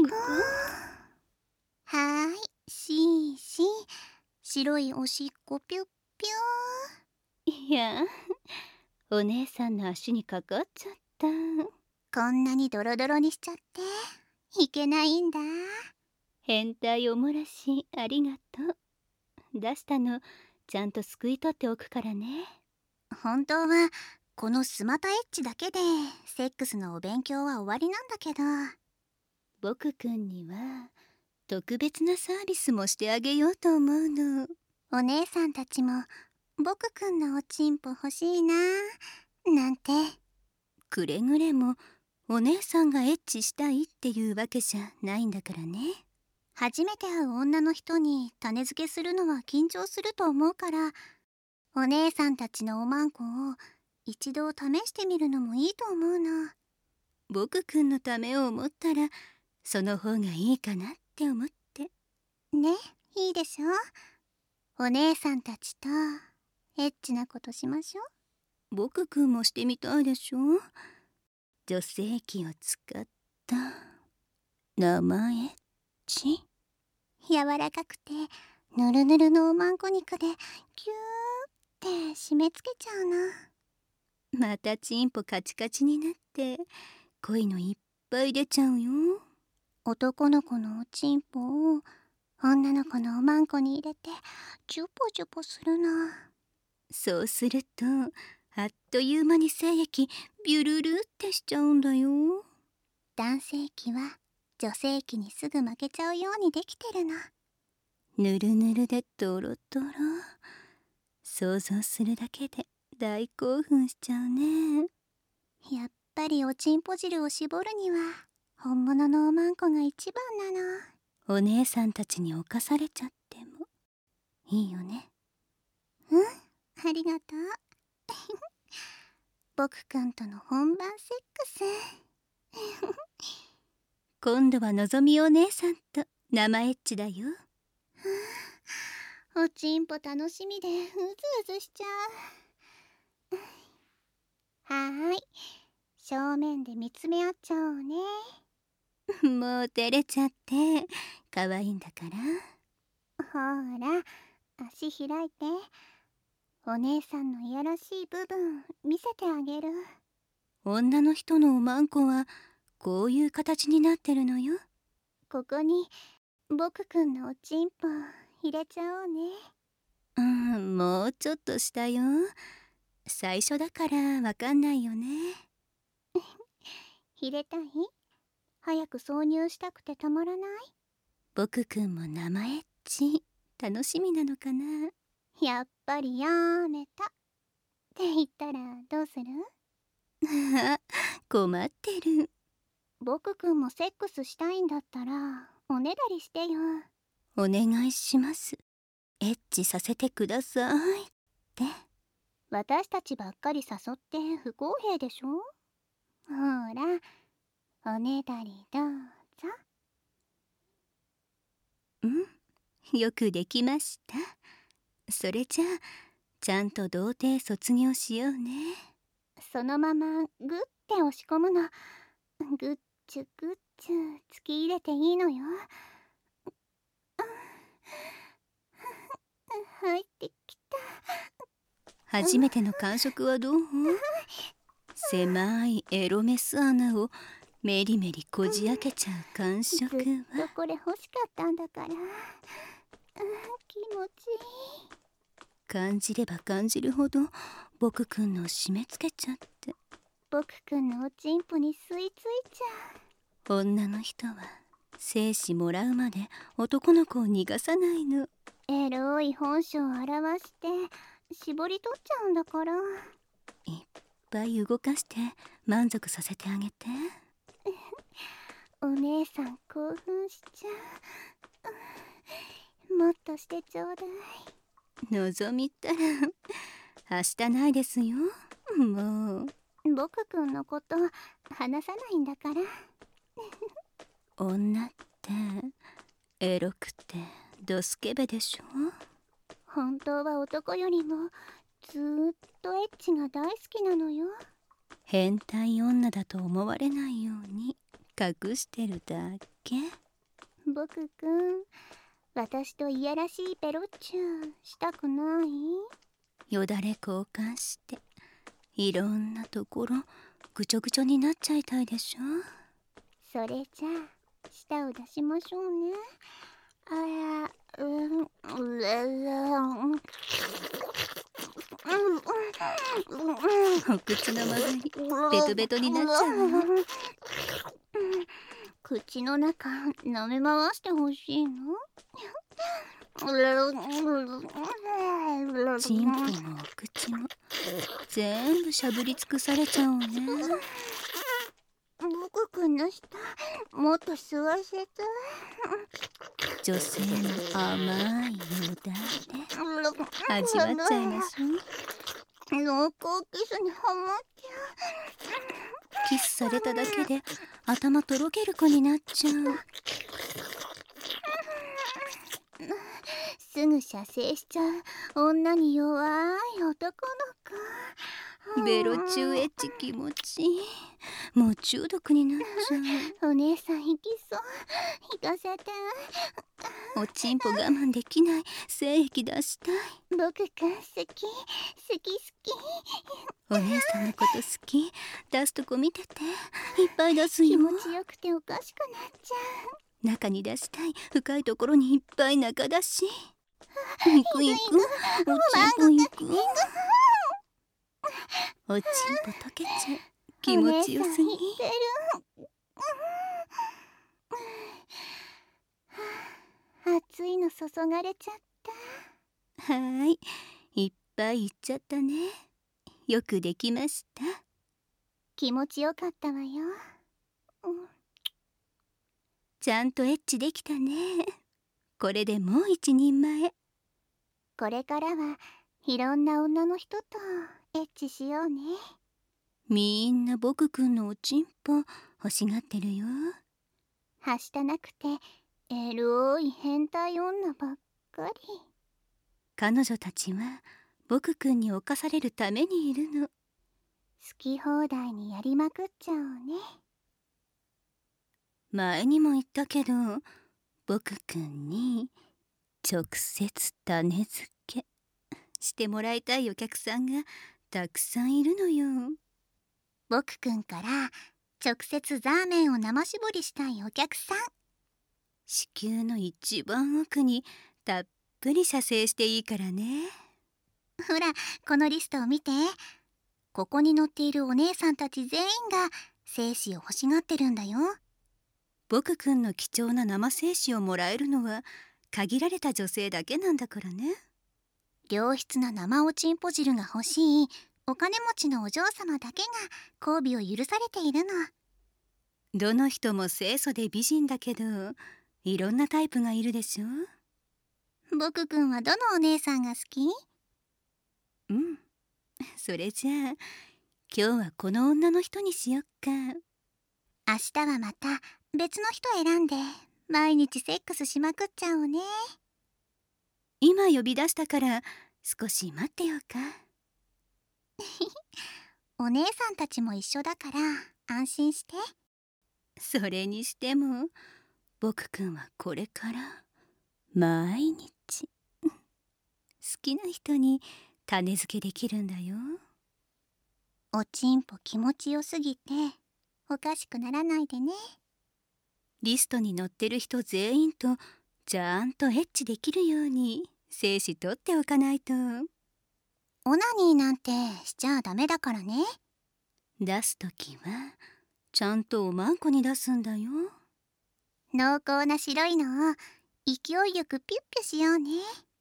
Speaker 2: はーい、しーしー。白いおしっこピュッピュ
Speaker 1: ー。いや、お姉さんの足にかかっちゃった。
Speaker 2: こんなにドロドロにしちゃっていけないんだ。
Speaker 1: 変態おもらしありがとう。出したのちゃんとすくい取っておくからね。
Speaker 2: 本当はこのスマタエッチだけでセックスのお勉強は終わりなんだけど、
Speaker 1: 僕くんには特別なサービスもしてあげようと思うの。
Speaker 2: お姉さんたちも僕くんのおちんぽ欲しいななんて。
Speaker 1: くれぐれもお姉さんがエッチしたいっていうわけじゃないんだからね。
Speaker 2: 初めて会う女の人に種付けするのは緊張すると思うから、お姉さんたちのおまんこを一度試してみるのもいいと思うの。
Speaker 1: 僕くんのためを思ったらその方がいいかなって思って。
Speaker 2: ね、いいでしょ。お姉さんたちとエッチなことしましょう。
Speaker 1: 僕くんもしてみたいでしょ。女性器を使った生エッチ。
Speaker 2: 柔らかくてぬるぬるのおまんこ肉でギューって締め付けちゃうの。
Speaker 1: またチンポカチカチになって恋のいっぱい出ちゃうよ。
Speaker 2: 男の子のおちんぽを女の子のおまんこに入れてジュポジュポするの。
Speaker 1: そうするとあっという間に精液ビュルルってしちゃうんだよ。
Speaker 2: 男性器は女性器にすぐ負けちゃうようにできてるの。
Speaker 1: ぬるぬるでドロドロ。想像するだけで大興奮しちゃうね。
Speaker 2: ぱりおちんぽ汁を絞るには本物のおまんこが一番なの。
Speaker 1: お姉さんたちに侵されちゃってもいいよね。
Speaker 2: うん、ありがとう。僕くんとの本番セックス。
Speaker 1: 今度はのぞみお姉さんと生エッチだよ。
Speaker 2: おちんぽ楽しみでうずうずしちゃう。はーい、正面で見つめ合っちゃおうね。
Speaker 1: もう照れちゃって可愛いんだから。
Speaker 2: ほら、足開いて。お姉さんのいやらしい部分見せてあげる。
Speaker 1: 女の人のおまんこはこういう形になってるのよ。
Speaker 2: ここに僕くんのおちんぽ入れちゃおうね。
Speaker 1: もうちょっとしたよ。最初だからわかんないよね。
Speaker 2: 入れたい？早く挿入したくてたまらない？
Speaker 1: 僕くんも生エッチ楽しみなのかな。
Speaker 2: やっぱりやめたって言ったらどうする？
Speaker 1: 困ってる。
Speaker 2: 僕くんもセックスしたいんだったらおねだりしてよ。
Speaker 1: お願いします。エッチさせてくださいって。
Speaker 2: 私たちばっかり誘って不公平でしょ。ほら、おねだりどうぞ。
Speaker 1: よくできました。それじゃあちゃんと童貞卒業しようね。
Speaker 2: そのままグッて押し込むの。グッチュグッチュ突き入れていいのよ。入ってきた。
Speaker 1: 初めての感触はどう？狭いエロメス穴をメリメリこじ開けちゃう感触は。
Speaker 2: ずっとこれ欲しかったんだから。気持ちいい。
Speaker 1: 感じれば感じるほど僕くんの締め付けちゃって。
Speaker 2: 僕くんのおちんぽに吸い付いちゃ
Speaker 1: う。女の人は精子もらうまで男の子を逃がさないの。
Speaker 2: エロい本性を表して絞り取っちゃうんだから。
Speaker 1: いっぱい動かして満足させてあげて。
Speaker 2: お姉さん興奮しちゃう。もっとしてちょうだい。
Speaker 1: のぞみったらはしたないですよ。もう
Speaker 2: 僕くんのこと話さないんだから。
Speaker 1: 女ってエロくてドスケベでしょ。
Speaker 2: 本当は男よりもずーっとエッチが大好きなのよ。
Speaker 1: 変態女だと思われないように隠してるだけ。
Speaker 2: 僕くん、私といやらしいペロッチュしたくない？
Speaker 1: よだれ交換していろんなところぐちょぐちょになっちゃいたいでしょ。
Speaker 2: それじゃあ舌を出しましょうね。
Speaker 1: お口の周りベトベトになっちゃうの。
Speaker 2: 口の中舐め回してほしいの？
Speaker 1: チンポもお口も全部しゃぶり尽くされちゃうね。
Speaker 2: 僕くんの舌もっと吸わせて。
Speaker 1: 女性の甘いよだれ味わっちゃいましょう。
Speaker 2: 濃厚キスにハマっちゃ
Speaker 1: キスされただけで頭とろける子になっちゃう。
Speaker 2: すぐ射精しちゃう女に弱い男の子。
Speaker 1: ベロチューエッチ気持ちいい。もう中毒になっちゃ
Speaker 2: う。お姉さん行きそう。行かせて。
Speaker 1: おちんぽ我慢できない。精液出したい。
Speaker 2: 僕くん好き好き好き。
Speaker 1: お姉さんのこと好き。出すとこ見てて。いっぱい出すよ。
Speaker 2: 気持ちよくておかしくなっちゃう。
Speaker 1: 中に出したい。深いところにいっぱい中出し。行く行く。おちんぽ行く。おちんぽ溶けちゃう。気持ちよすぎ。
Speaker 2: 熱いの注がれちゃった。
Speaker 1: はい、いっぱいいっちゃったね。よくできました。
Speaker 2: 気持ちよかったわよ。
Speaker 1: ちゃんとエッチできたね。これでもう一人前。
Speaker 2: これからはいろんな女の人とエッチしようね。
Speaker 1: みんな僕くんのおちんぽ欲しがってるよ。
Speaker 2: はしたなくてエロい変態女ばっかり。
Speaker 1: 彼女たちは僕くんに侵されるためにいるの。
Speaker 2: 好き放題にやりまくっちゃおうね。
Speaker 1: 前にも言ったけど、僕くんに直接種付けしてもらいたいお客さんがたくさんいるのよ。
Speaker 2: 僕くんから直接ザーメンを生搾りしたいお客さん。
Speaker 1: 子宮の一番奥にたっぷり射精していいからね。
Speaker 2: ほら、このリストを見て。ここに載っているお姉さんたち全員が精子を欲しがってるんだよ。
Speaker 1: 僕くんの貴重な生精子をもらえるのは限られた女性だけなんだからね。
Speaker 2: 良質な生おちんぽ汁が欲しいお金持ちのお嬢様だけが交尾を許されているの。
Speaker 1: どの人も清楚で美人だけど、いろんなタイプがいるでしょ。
Speaker 2: 僕くんはどのお姉さんが好き？
Speaker 1: うん、それじゃあ今日はこの女の人にしよっか。
Speaker 2: 明日はまた別の人選んで毎日セックスしまくっちゃおうね。
Speaker 1: 今呼び出したから少し待ってようか。
Speaker 2: お姉さんたちも一緒だから安心して。
Speaker 1: それにしても僕くんはこれから毎日好きな人に種付けできるんだよ。
Speaker 2: おちんぽ気持ちよすぎておかしくならないでね。
Speaker 1: リストに載ってる人全員とちゃんとエッチできるように精子取っておかないと。
Speaker 2: オナニーなんてしちゃダメだからね。
Speaker 1: 出すときはちゃんとおまんこに出すんだよ。
Speaker 2: 濃厚な白いのを勢いよくピュッピュしようね。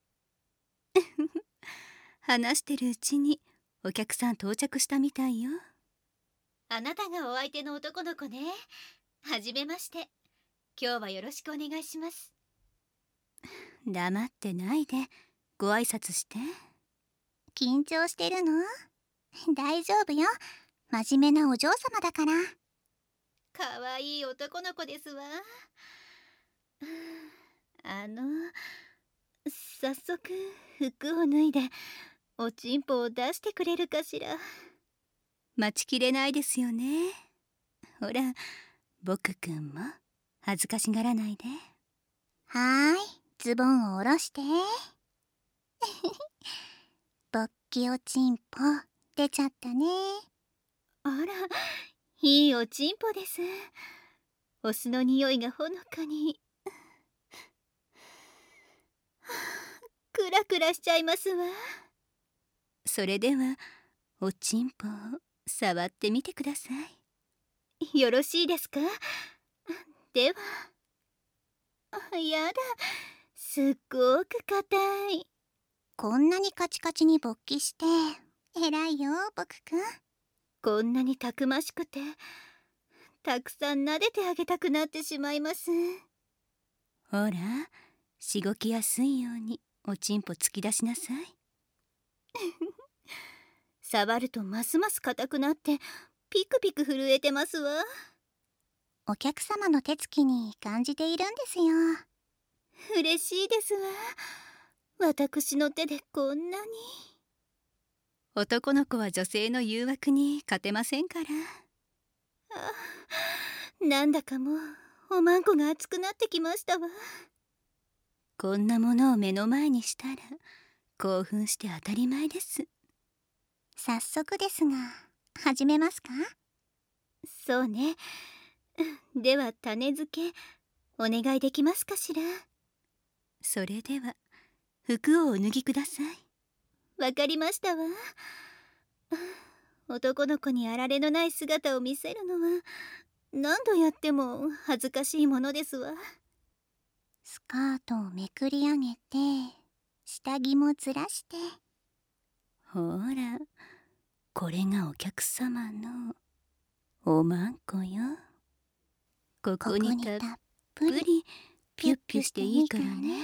Speaker 1: 話してるうちにお客さん到着したみたいよ。あなたがお相手の男の子ね。はじめまして。今日はよろしくお願いします。黙ってないでご挨拶して。
Speaker 2: 緊張してるの？大丈夫よ。真面目なお嬢様だから。
Speaker 1: かわいい男の子ですわ。早速服を脱いでおちんぽを出してくれるかしら。待ちきれないですよね。ほら、僕くんも恥ずかしがらないで。
Speaker 2: はーい、ズボンを下ろして。ぼっきおちんぽ出ちゃったね。
Speaker 1: あら、いいおちんぽです。お酢の匂いがほのかに。クラクラしちゃいますわ。それではおちんぽを触ってみてください。よろしいですか？では。やだ、すっごく硬い。
Speaker 2: こんなにカチカチに勃起して偉いよ、僕くん。
Speaker 1: こんなにたくましくてたくさん撫でてあげたくなってしまいます。ほら、しごきやすいようにおちんぽ突き出しなさい。触るとますます硬くなってピクピク震えてますわ。
Speaker 2: お客様の手つきに感じているんですよ。
Speaker 1: 嬉しいですわ。私の手でこんなに。男の子は女性の誘惑に勝てませんから。なんだかもうおまんこが熱くなってきましたわ。こんなものを目の前にしたら興奮して当たり前です。
Speaker 2: 早速ですが始めますか？
Speaker 1: そうね。では種付けお願いできますかしら。それでは服をお脱ぎください。わかりましたわ。男の子にあられのない姿を見せるのは何度やっても恥ずかしいものですわ。
Speaker 2: スカートをめくり上げて下着もずらして。
Speaker 1: ほら、これがお客様のおまんこよ。ここにたっぷりピュッピュしていいからね。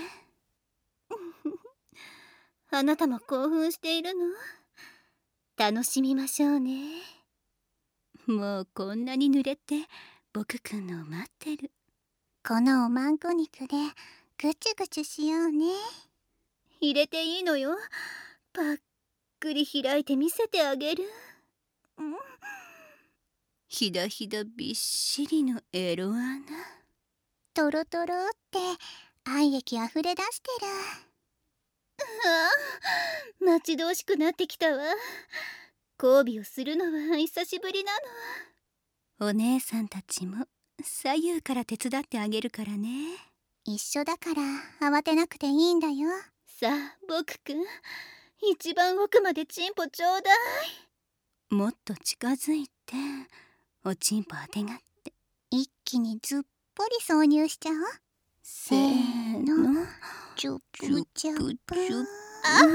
Speaker 1: あなたも興奮しているの？楽しみましょうね。もうこんなに濡れて僕くんのを待ってる。
Speaker 2: このおまんこ肉でぐちゅぐちゅしようね。
Speaker 1: 入れていいのよ。パックリ開いて見せてあげる。ひだひだびっしりのエロ穴。
Speaker 2: トロトロって愛液あふれ出してる。
Speaker 1: ああ、待ち遠しくなってきたわ。交尾をするのは久しぶりなの。お姉さんたちも左右から手伝ってあげるからね。
Speaker 2: 一緒だから慌てなくていいんだよ。
Speaker 1: さあ僕くん、一番奥までチンポちょうだい。もっと近づいておちんぽあてがって。
Speaker 2: 一気にずっぽり挿入しちゃおう。
Speaker 1: せーの、
Speaker 2: チュップチュップ。
Speaker 1: 入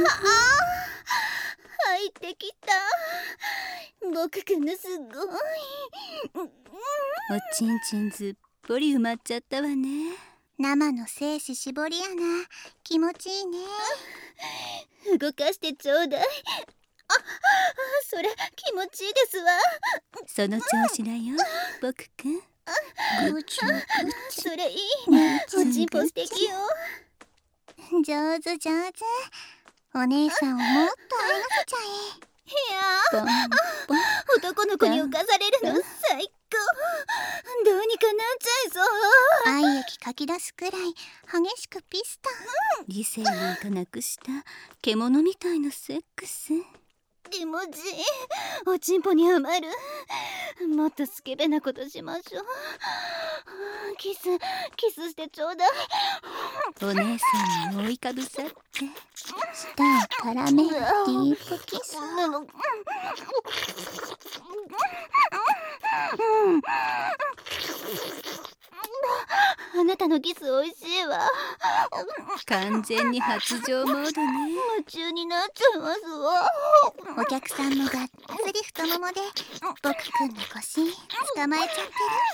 Speaker 1: ってきた。僕くんのすごい。おちんちんずっぽり埋まっちゃったわね。
Speaker 2: 生の精子絞り穴気持ちいいね。
Speaker 1: 動かしてちょうだい。それ気持ちいいですわ。その調子だよ僕くん。
Speaker 2: ぐちゅぐち
Speaker 1: それいいね。おちんぽ素敵よ。
Speaker 2: ゅ。上手上手。お姉さんをもっと愛がせちゃ
Speaker 1: いやー、男の子に浮かされるの最高。どうにかなっちゃいそう。
Speaker 2: え。愛液かき出すくらい激しくピストン。
Speaker 1: 理性なんかなくした獣みたいなセックス。気持ちいい。おちんぽに余る。もっとスケベなことしましょう。キスしてちょうだい。お姉さんに覆いかぶさって
Speaker 2: 舌を絡めるディープキス。
Speaker 1: あなたのキス美味しいわ。完全に発情モードね。夢中になっちゃいますわ。
Speaker 2: お客さんもがっつり太ももで僕くんの腰捕まえちゃってる。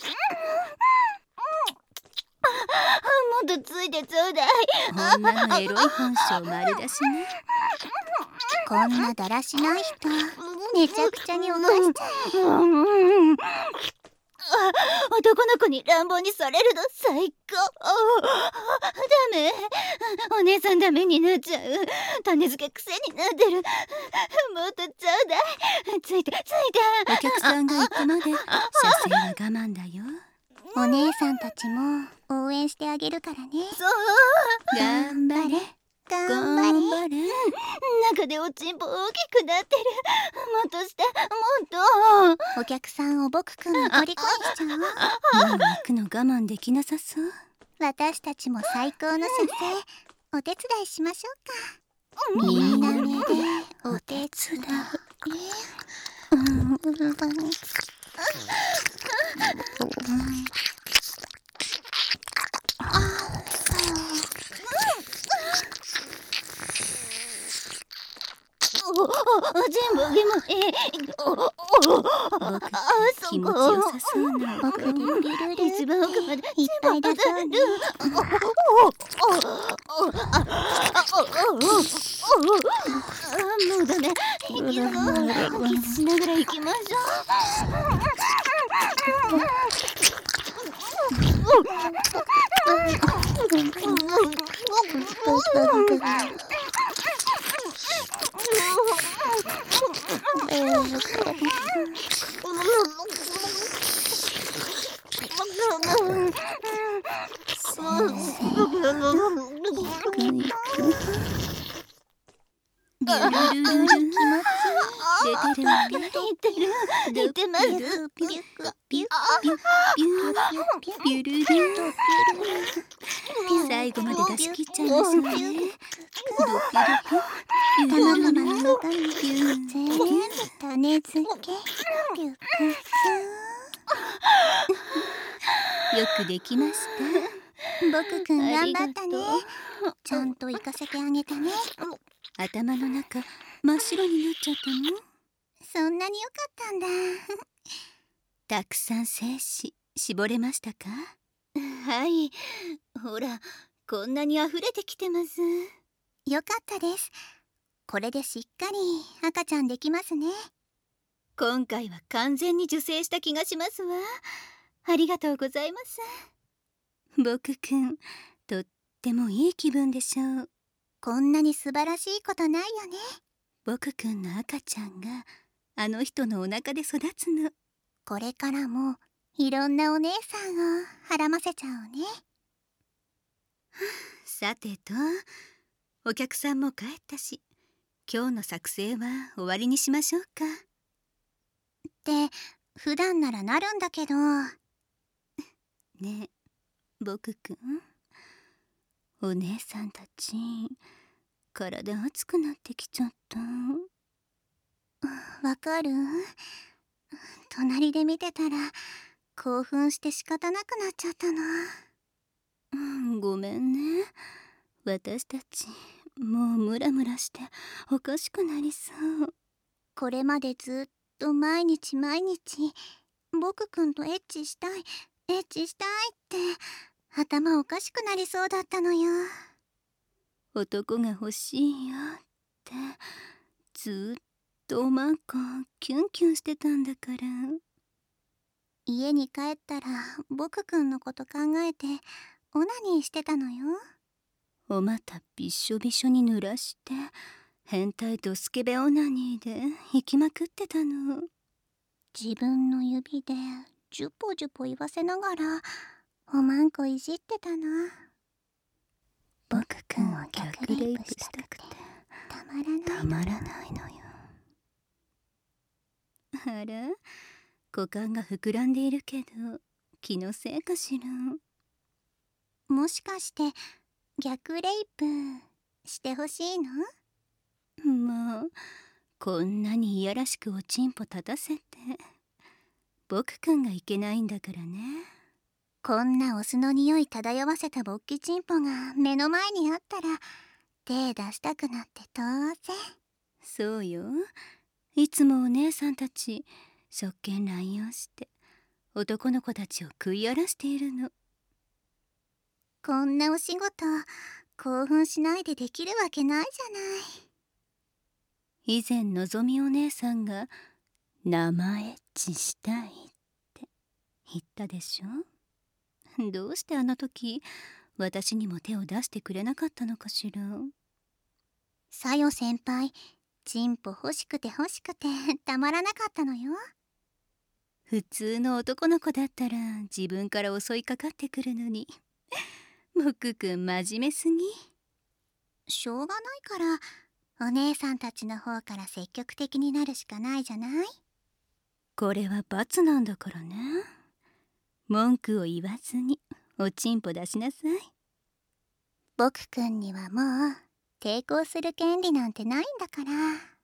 Speaker 1: もっとついてちょうだい。女のエロい本性丸出しね。
Speaker 2: こんなだらしない人めちゃくちゃに犯しちゃ
Speaker 1: 男の子に乱暴にされるの最高。ダメ。お姉さんダメになっちゃう。種付け癖になってる。もっとちょうだい。ついて。お客さんが行くまで射精は我慢だよ。
Speaker 2: う。お姉さんたちも応援してあげるからね。
Speaker 1: そう頑張れ
Speaker 2: 頑張れ。
Speaker 1: 中でおちんぽ大きくなってる。もっとしてもっと。
Speaker 2: お客さんを僕くんの虜にしちゃおう。
Speaker 1: もう行くの我慢できなさそう。
Speaker 2: 私たちも最高の射精お手伝いしましょうか。みんな目でお手伝い。
Speaker 1: 全部でも僕気持ちよさそうな
Speaker 2: 僕ルルルル
Speaker 1: 一番奥まで
Speaker 2: いっぱい出そうね。
Speaker 1: もうダメ。キスしながら行きましょルルルル気持ちいい。出てるわね。出てます。
Speaker 2: ピュッピュッ
Speaker 1: ピュルル最後まで出し切っちゃいましたね。
Speaker 2: 卵の中身全部種付けピュッピュッ
Speaker 1: よくできました。
Speaker 2: 僕くん頑張ったね。ちゃんと行かせてあげたね。
Speaker 1: 頭の中真っ白になっちゃったの？
Speaker 2: そんなに良かったんだ。
Speaker 1: たくさん精子絞れましたか？
Speaker 3: はい、ほらこんなに溢れてきてます。
Speaker 2: よかったです。これでしっかり赤ちゃんできますね。
Speaker 3: 今回は完全に受精した気がしますわ。ありがとうございます。
Speaker 1: 僕くん、とってもいい気分でしょう。
Speaker 2: こんなに素晴らしいことないよね。
Speaker 1: 僕くんの赤ちゃんがあの人のお腹で育つの。
Speaker 2: これからもいろんなお姉さんをはらませちゃおうね。
Speaker 1: さてと、お客さんも帰ったし、今日の作成は終わりにしましょうか。
Speaker 2: って普段ならなるんだけど。
Speaker 1: ねえ、僕くん、お姉さんたち体熱くなってきちゃった。
Speaker 2: わかる？隣で見てたら興奮して仕方なくなっちゃったの。
Speaker 1: ごめんね。私たちもうムラムラしておかしくなりそう。
Speaker 2: これまでずっと毎日僕くんとエッチしたいって頭おかしくなりそうだったのよ。
Speaker 1: 男が欲しいよってずっとおまんこキュンキュンしてたんだから。
Speaker 2: 家に帰ったら僕くんのこと考えてオナニーしてたのよ。
Speaker 1: お股びっしょびしょに濡らして変態とスケベオナニーで行きまくってたの。
Speaker 2: 自分の指でジュポジュポ言わせながらおまんこいじってたな。僕くんを逆レイプしたくてたまらないのよ。
Speaker 1: あら、股間が膨らんでいるけど気のせいかしら。
Speaker 2: もしかして逆レイプしてほしいの？
Speaker 1: まあ、こんなにいやらしくおちんぽ立たせて僕くんがいけないんだからね。
Speaker 2: こんなお酢の匂い漂わせた勃起チンポが目の前にあったら手出したくなって当然。
Speaker 1: そうよ、いつもお姉さんたち職権乱用して男の子たちを食い荒らしているの。
Speaker 2: こんなお仕事興奮しないでできるわけないじゃない。
Speaker 1: 以前のぞみお姉さんが生エッチしたいって言ったでしょ。どうしてあの時私にも手を出してくれなかったのかしら。
Speaker 2: さよ先輩、チンポ欲しくてたまらなかったのよ。
Speaker 1: 普通の男の子だったら自分から襲いかかってくるのに僕くん真面目すぎ。
Speaker 2: しょうがないからお姉さんたちの方から積極的になるしかないじゃない。
Speaker 1: これは罰なんだからね。文句を言わずにおちんぽ出しなさい。
Speaker 2: 僕くんにはもう抵抗する権利なんてないんだから。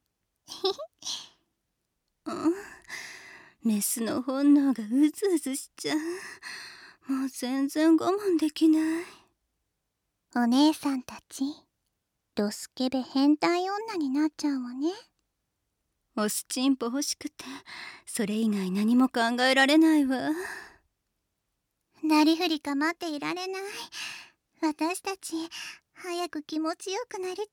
Speaker 1: メスの本能がうずうずしちゃう。もう全然我慢できない。
Speaker 2: お姉さんたちドスケベ変態女になっちゃうわね。
Speaker 1: おすちんぽ欲しくてそれ以外何も考えられないわ。
Speaker 2: なりふり構っていられない。私たち早く気持ちよくなりたい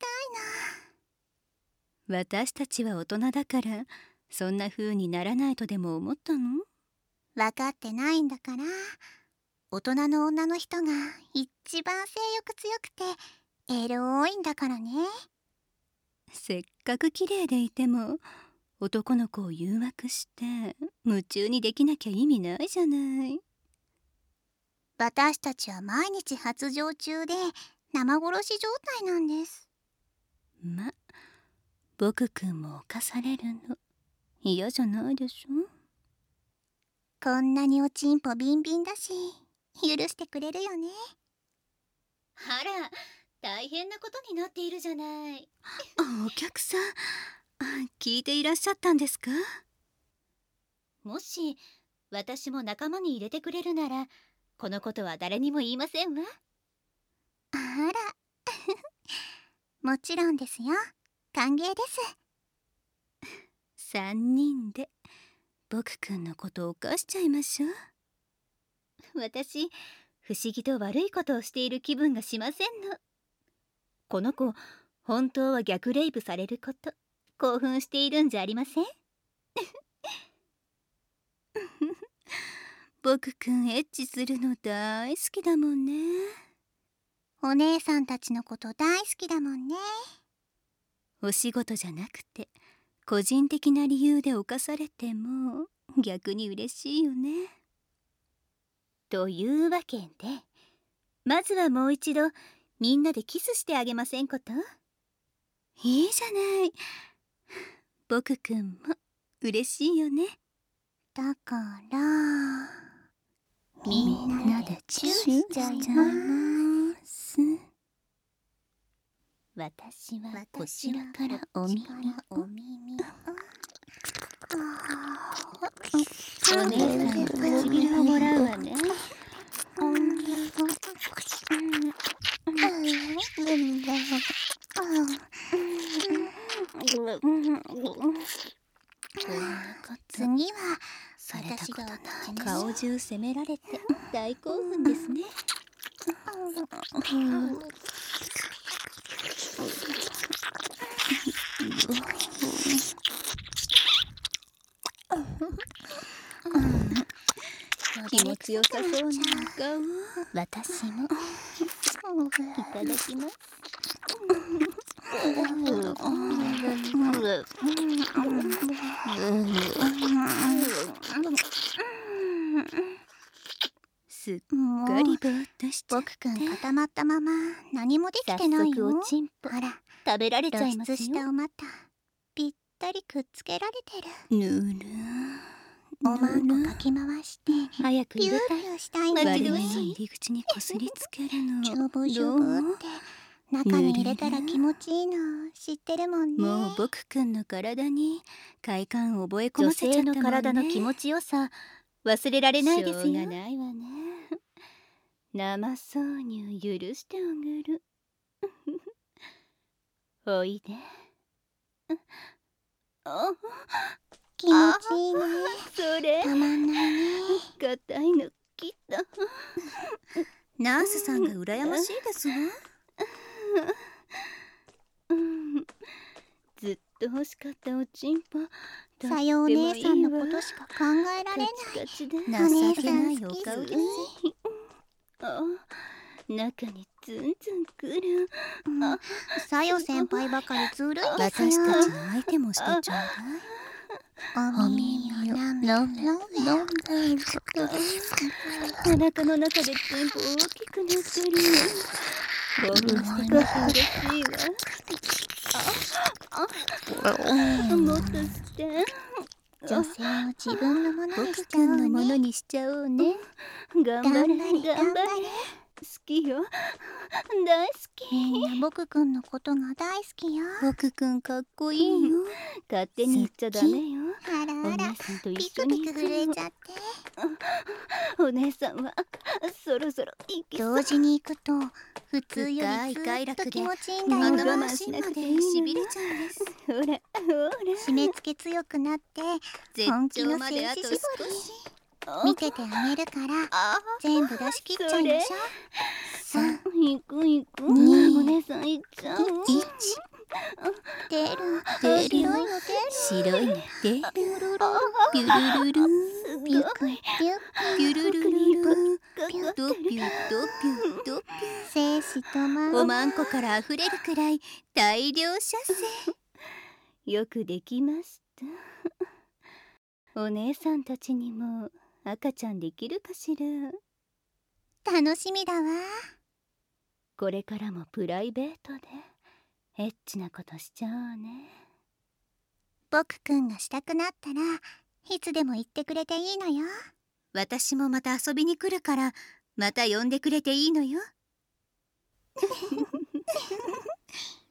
Speaker 1: な。私たちは大人だからそんな風にならないとでも思ったの？
Speaker 2: 分かってないんだから。大人の女の人が一番性欲強くてエロいんだからね。
Speaker 1: せっかく綺麗でいても男の子を誘惑して夢中にできなきゃ意味ないじゃない。
Speaker 2: 私たちは毎日発情中で生殺し状態なんです。
Speaker 1: ま、僕くんも犯されるの嫌じゃないでしょ。
Speaker 2: こんなにおちんぽビンビンだし許してくれるよね。
Speaker 3: あら、大変なことになっているじゃない。
Speaker 1: お客さん、聞いていらっしゃったんですか？
Speaker 3: もし私も仲間に入れてくれるならこのことは誰にも言いませんわ。
Speaker 2: あらもちろんですよ。歓迎です。
Speaker 1: 3人で僕くんのことを犯しちゃいましょう。
Speaker 3: 私不思議と悪いことをしている気分がしませんの。この子本当は逆レイプされること興奮しているんじゃありません？
Speaker 1: 僕くんエッチするの大好きだもんね。
Speaker 2: お姉さんたちのこと大好きだもんね。
Speaker 1: お仕事じゃなくて個人的な理由で犯されても逆に嬉しいよね。
Speaker 3: というわけでまずはもう一度みんなでキスしてあげませんこと？
Speaker 1: いいじゃない。僕くんも嬉しいよね。
Speaker 2: だから
Speaker 3: みんなで
Speaker 2: チューしちゃいます。
Speaker 3: 私はこちらからお耳を、お姉さんの唇をもらうわね。
Speaker 2: 次は
Speaker 3: されたことない
Speaker 1: 顔中責められて大興奮ですね。気持ちよさそうな顔。
Speaker 3: 私もいただきます。
Speaker 1: すっかりぼーっとしちゃって。
Speaker 2: 僕くん固まったまま何もできてない
Speaker 3: 早
Speaker 2: よ。
Speaker 3: 速おちんぽ
Speaker 2: ほら、
Speaker 3: 食べられちゃ
Speaker 2: 露
Speaker 3: いますよ。
Speaker 2: 出したお股ぴったりくっつけられてる。
Speaker 1: ぬる
Speaker 2: おまんこかき回して
Speaker 3: 早く
Speaker 2: ピュー
Speaker 3: 入れたい。
Speaker 2: ピューしたいの
Speaker 3: 待
Speaker 1: 我々の
Speaker 3: ち遠しい
Speaker 1: 入り口にこすりつけるの
Speaker 2: ジョブジョ
Speaker 1: どう
Speaker 2: ブって中に入れたら気持ちいいの知ってるもんね。
Speaker 1: もう僕くんの体に快感を覚え込
Speaker 3: 女
Speaker 1: ませちゃった
Speaker 3: 性
Speaker 1: もんね。
Speaker 3: の体の気持ちよさ忘れられないですよ。
Speaker 1: しょうがないわね。生挿入許してあげる。おいで。あ、
Speaker 2: 気持ちいいね。
Speaker 3: それ
Speaker 2: たまんないね。
Speaker 3: 硬いの切った。
Speaker 1: ナースさんが羨ましいですわ。
Speaker 3: ずっと欲しかったおちんぽ。
Speaker 2: さよお姉さんのことしか考えられない。
Speaker 3: カチカチで
Speaker 1: 情けないお顔です。
Speaker 3: あ、中にズンズンくる。
Speaker 2: さよ先輩ばかりずるいんですよ。
Speaker 1: 私たちの相手もしてちょうだい。
Speaker 2: お耳をなめなめ
Speaker 3: お腹の中で全部大きくなってるよ。興奮してこそ嬉しいわ。もっとして
Speaker 2: 女性を自分のものにし
Speaker 1: 僕
Speaker 2: ちゃおう
Speaker 1: くんのもの
Speaker 2: ね。
Speaker 1: にしちゃおうね。
Speaker 3: 頑張れ
Speaker 2: 頑張れ
Speaker 3: 頑張れ。好きよ大好
Speaker 2: みん
Speaker 3: き。
Speaker 2: な僕くんのことが大好きよ。
Speaker 1: 僕くんかっこいいよ。
Speaker 3: 勝手に言っちゃダメよ。
Speaker 2: あら
Speaker 3: お姉
Speaker 2: あら、
Speaker 3: さんと
Speaker 2: ピ
Speaker 3: 一緒に
Speaker 2: クピク震えちゃって。
Speaker 3: お姉さんはそろそろ行きそう。
Speaker 2: 同時に行くと普通よ
Speaker 1: 深い
Speaker 2: りずっと
Speaker 1: 快楽で
Speaker 2: 気持ちいいんだ
Speaker 3: もう
Speaker 2: よ。
Speaker 3: 我慢しなくていいの
Speaker 1: しびれちゃうんです。
Speaker 3: ほらほら。
Speaker 2: 締め付け強くなって
Speaker 1: 絶
Speaker 2: 本気の
Speaker 1: 頂まであと
Speaker 2: 静止絞
Speaker 1: 少
Speaker 2: り
Speaker 1: し。
Speaker 2: 見ててあげるから
Speaker 3: あ
Speaker 2: 全部出し切っちゃいましょう。3、
Speaker 3: 行く行く。
Speaker 2: 2
Speaker 3: お姉さん行っちゃう。
Speaker 2: 出る
Speaker 1: 出る
Speaker 2: 白いの
Speaker 1: 白いね。で、
Speaker 2: 出るピュルル
Speaker 1: ピュルルル
Speaker 3: すごい。
Speaker 2: ピュクピュ
Speaker 1: ピュルルルルドピュドピュドピ
Speaker 2: 精子とま
Speaker 1: ュ。おまんこから溢れるくらい大量射精。
Speaker 3: よくできました。お姉さんたちにも赤ちゃんできるかしら。
Speaker 2: 楽しみだわ。
Speaker 3: これからもプライベートでエッチなことしちゃおうね。
Speaker 2: 僕くんがしたくなったらいつでも言ってくれていいのよ。
Speaker 1: 私もまた遊びに来るからまた呼んでくれていいのよ。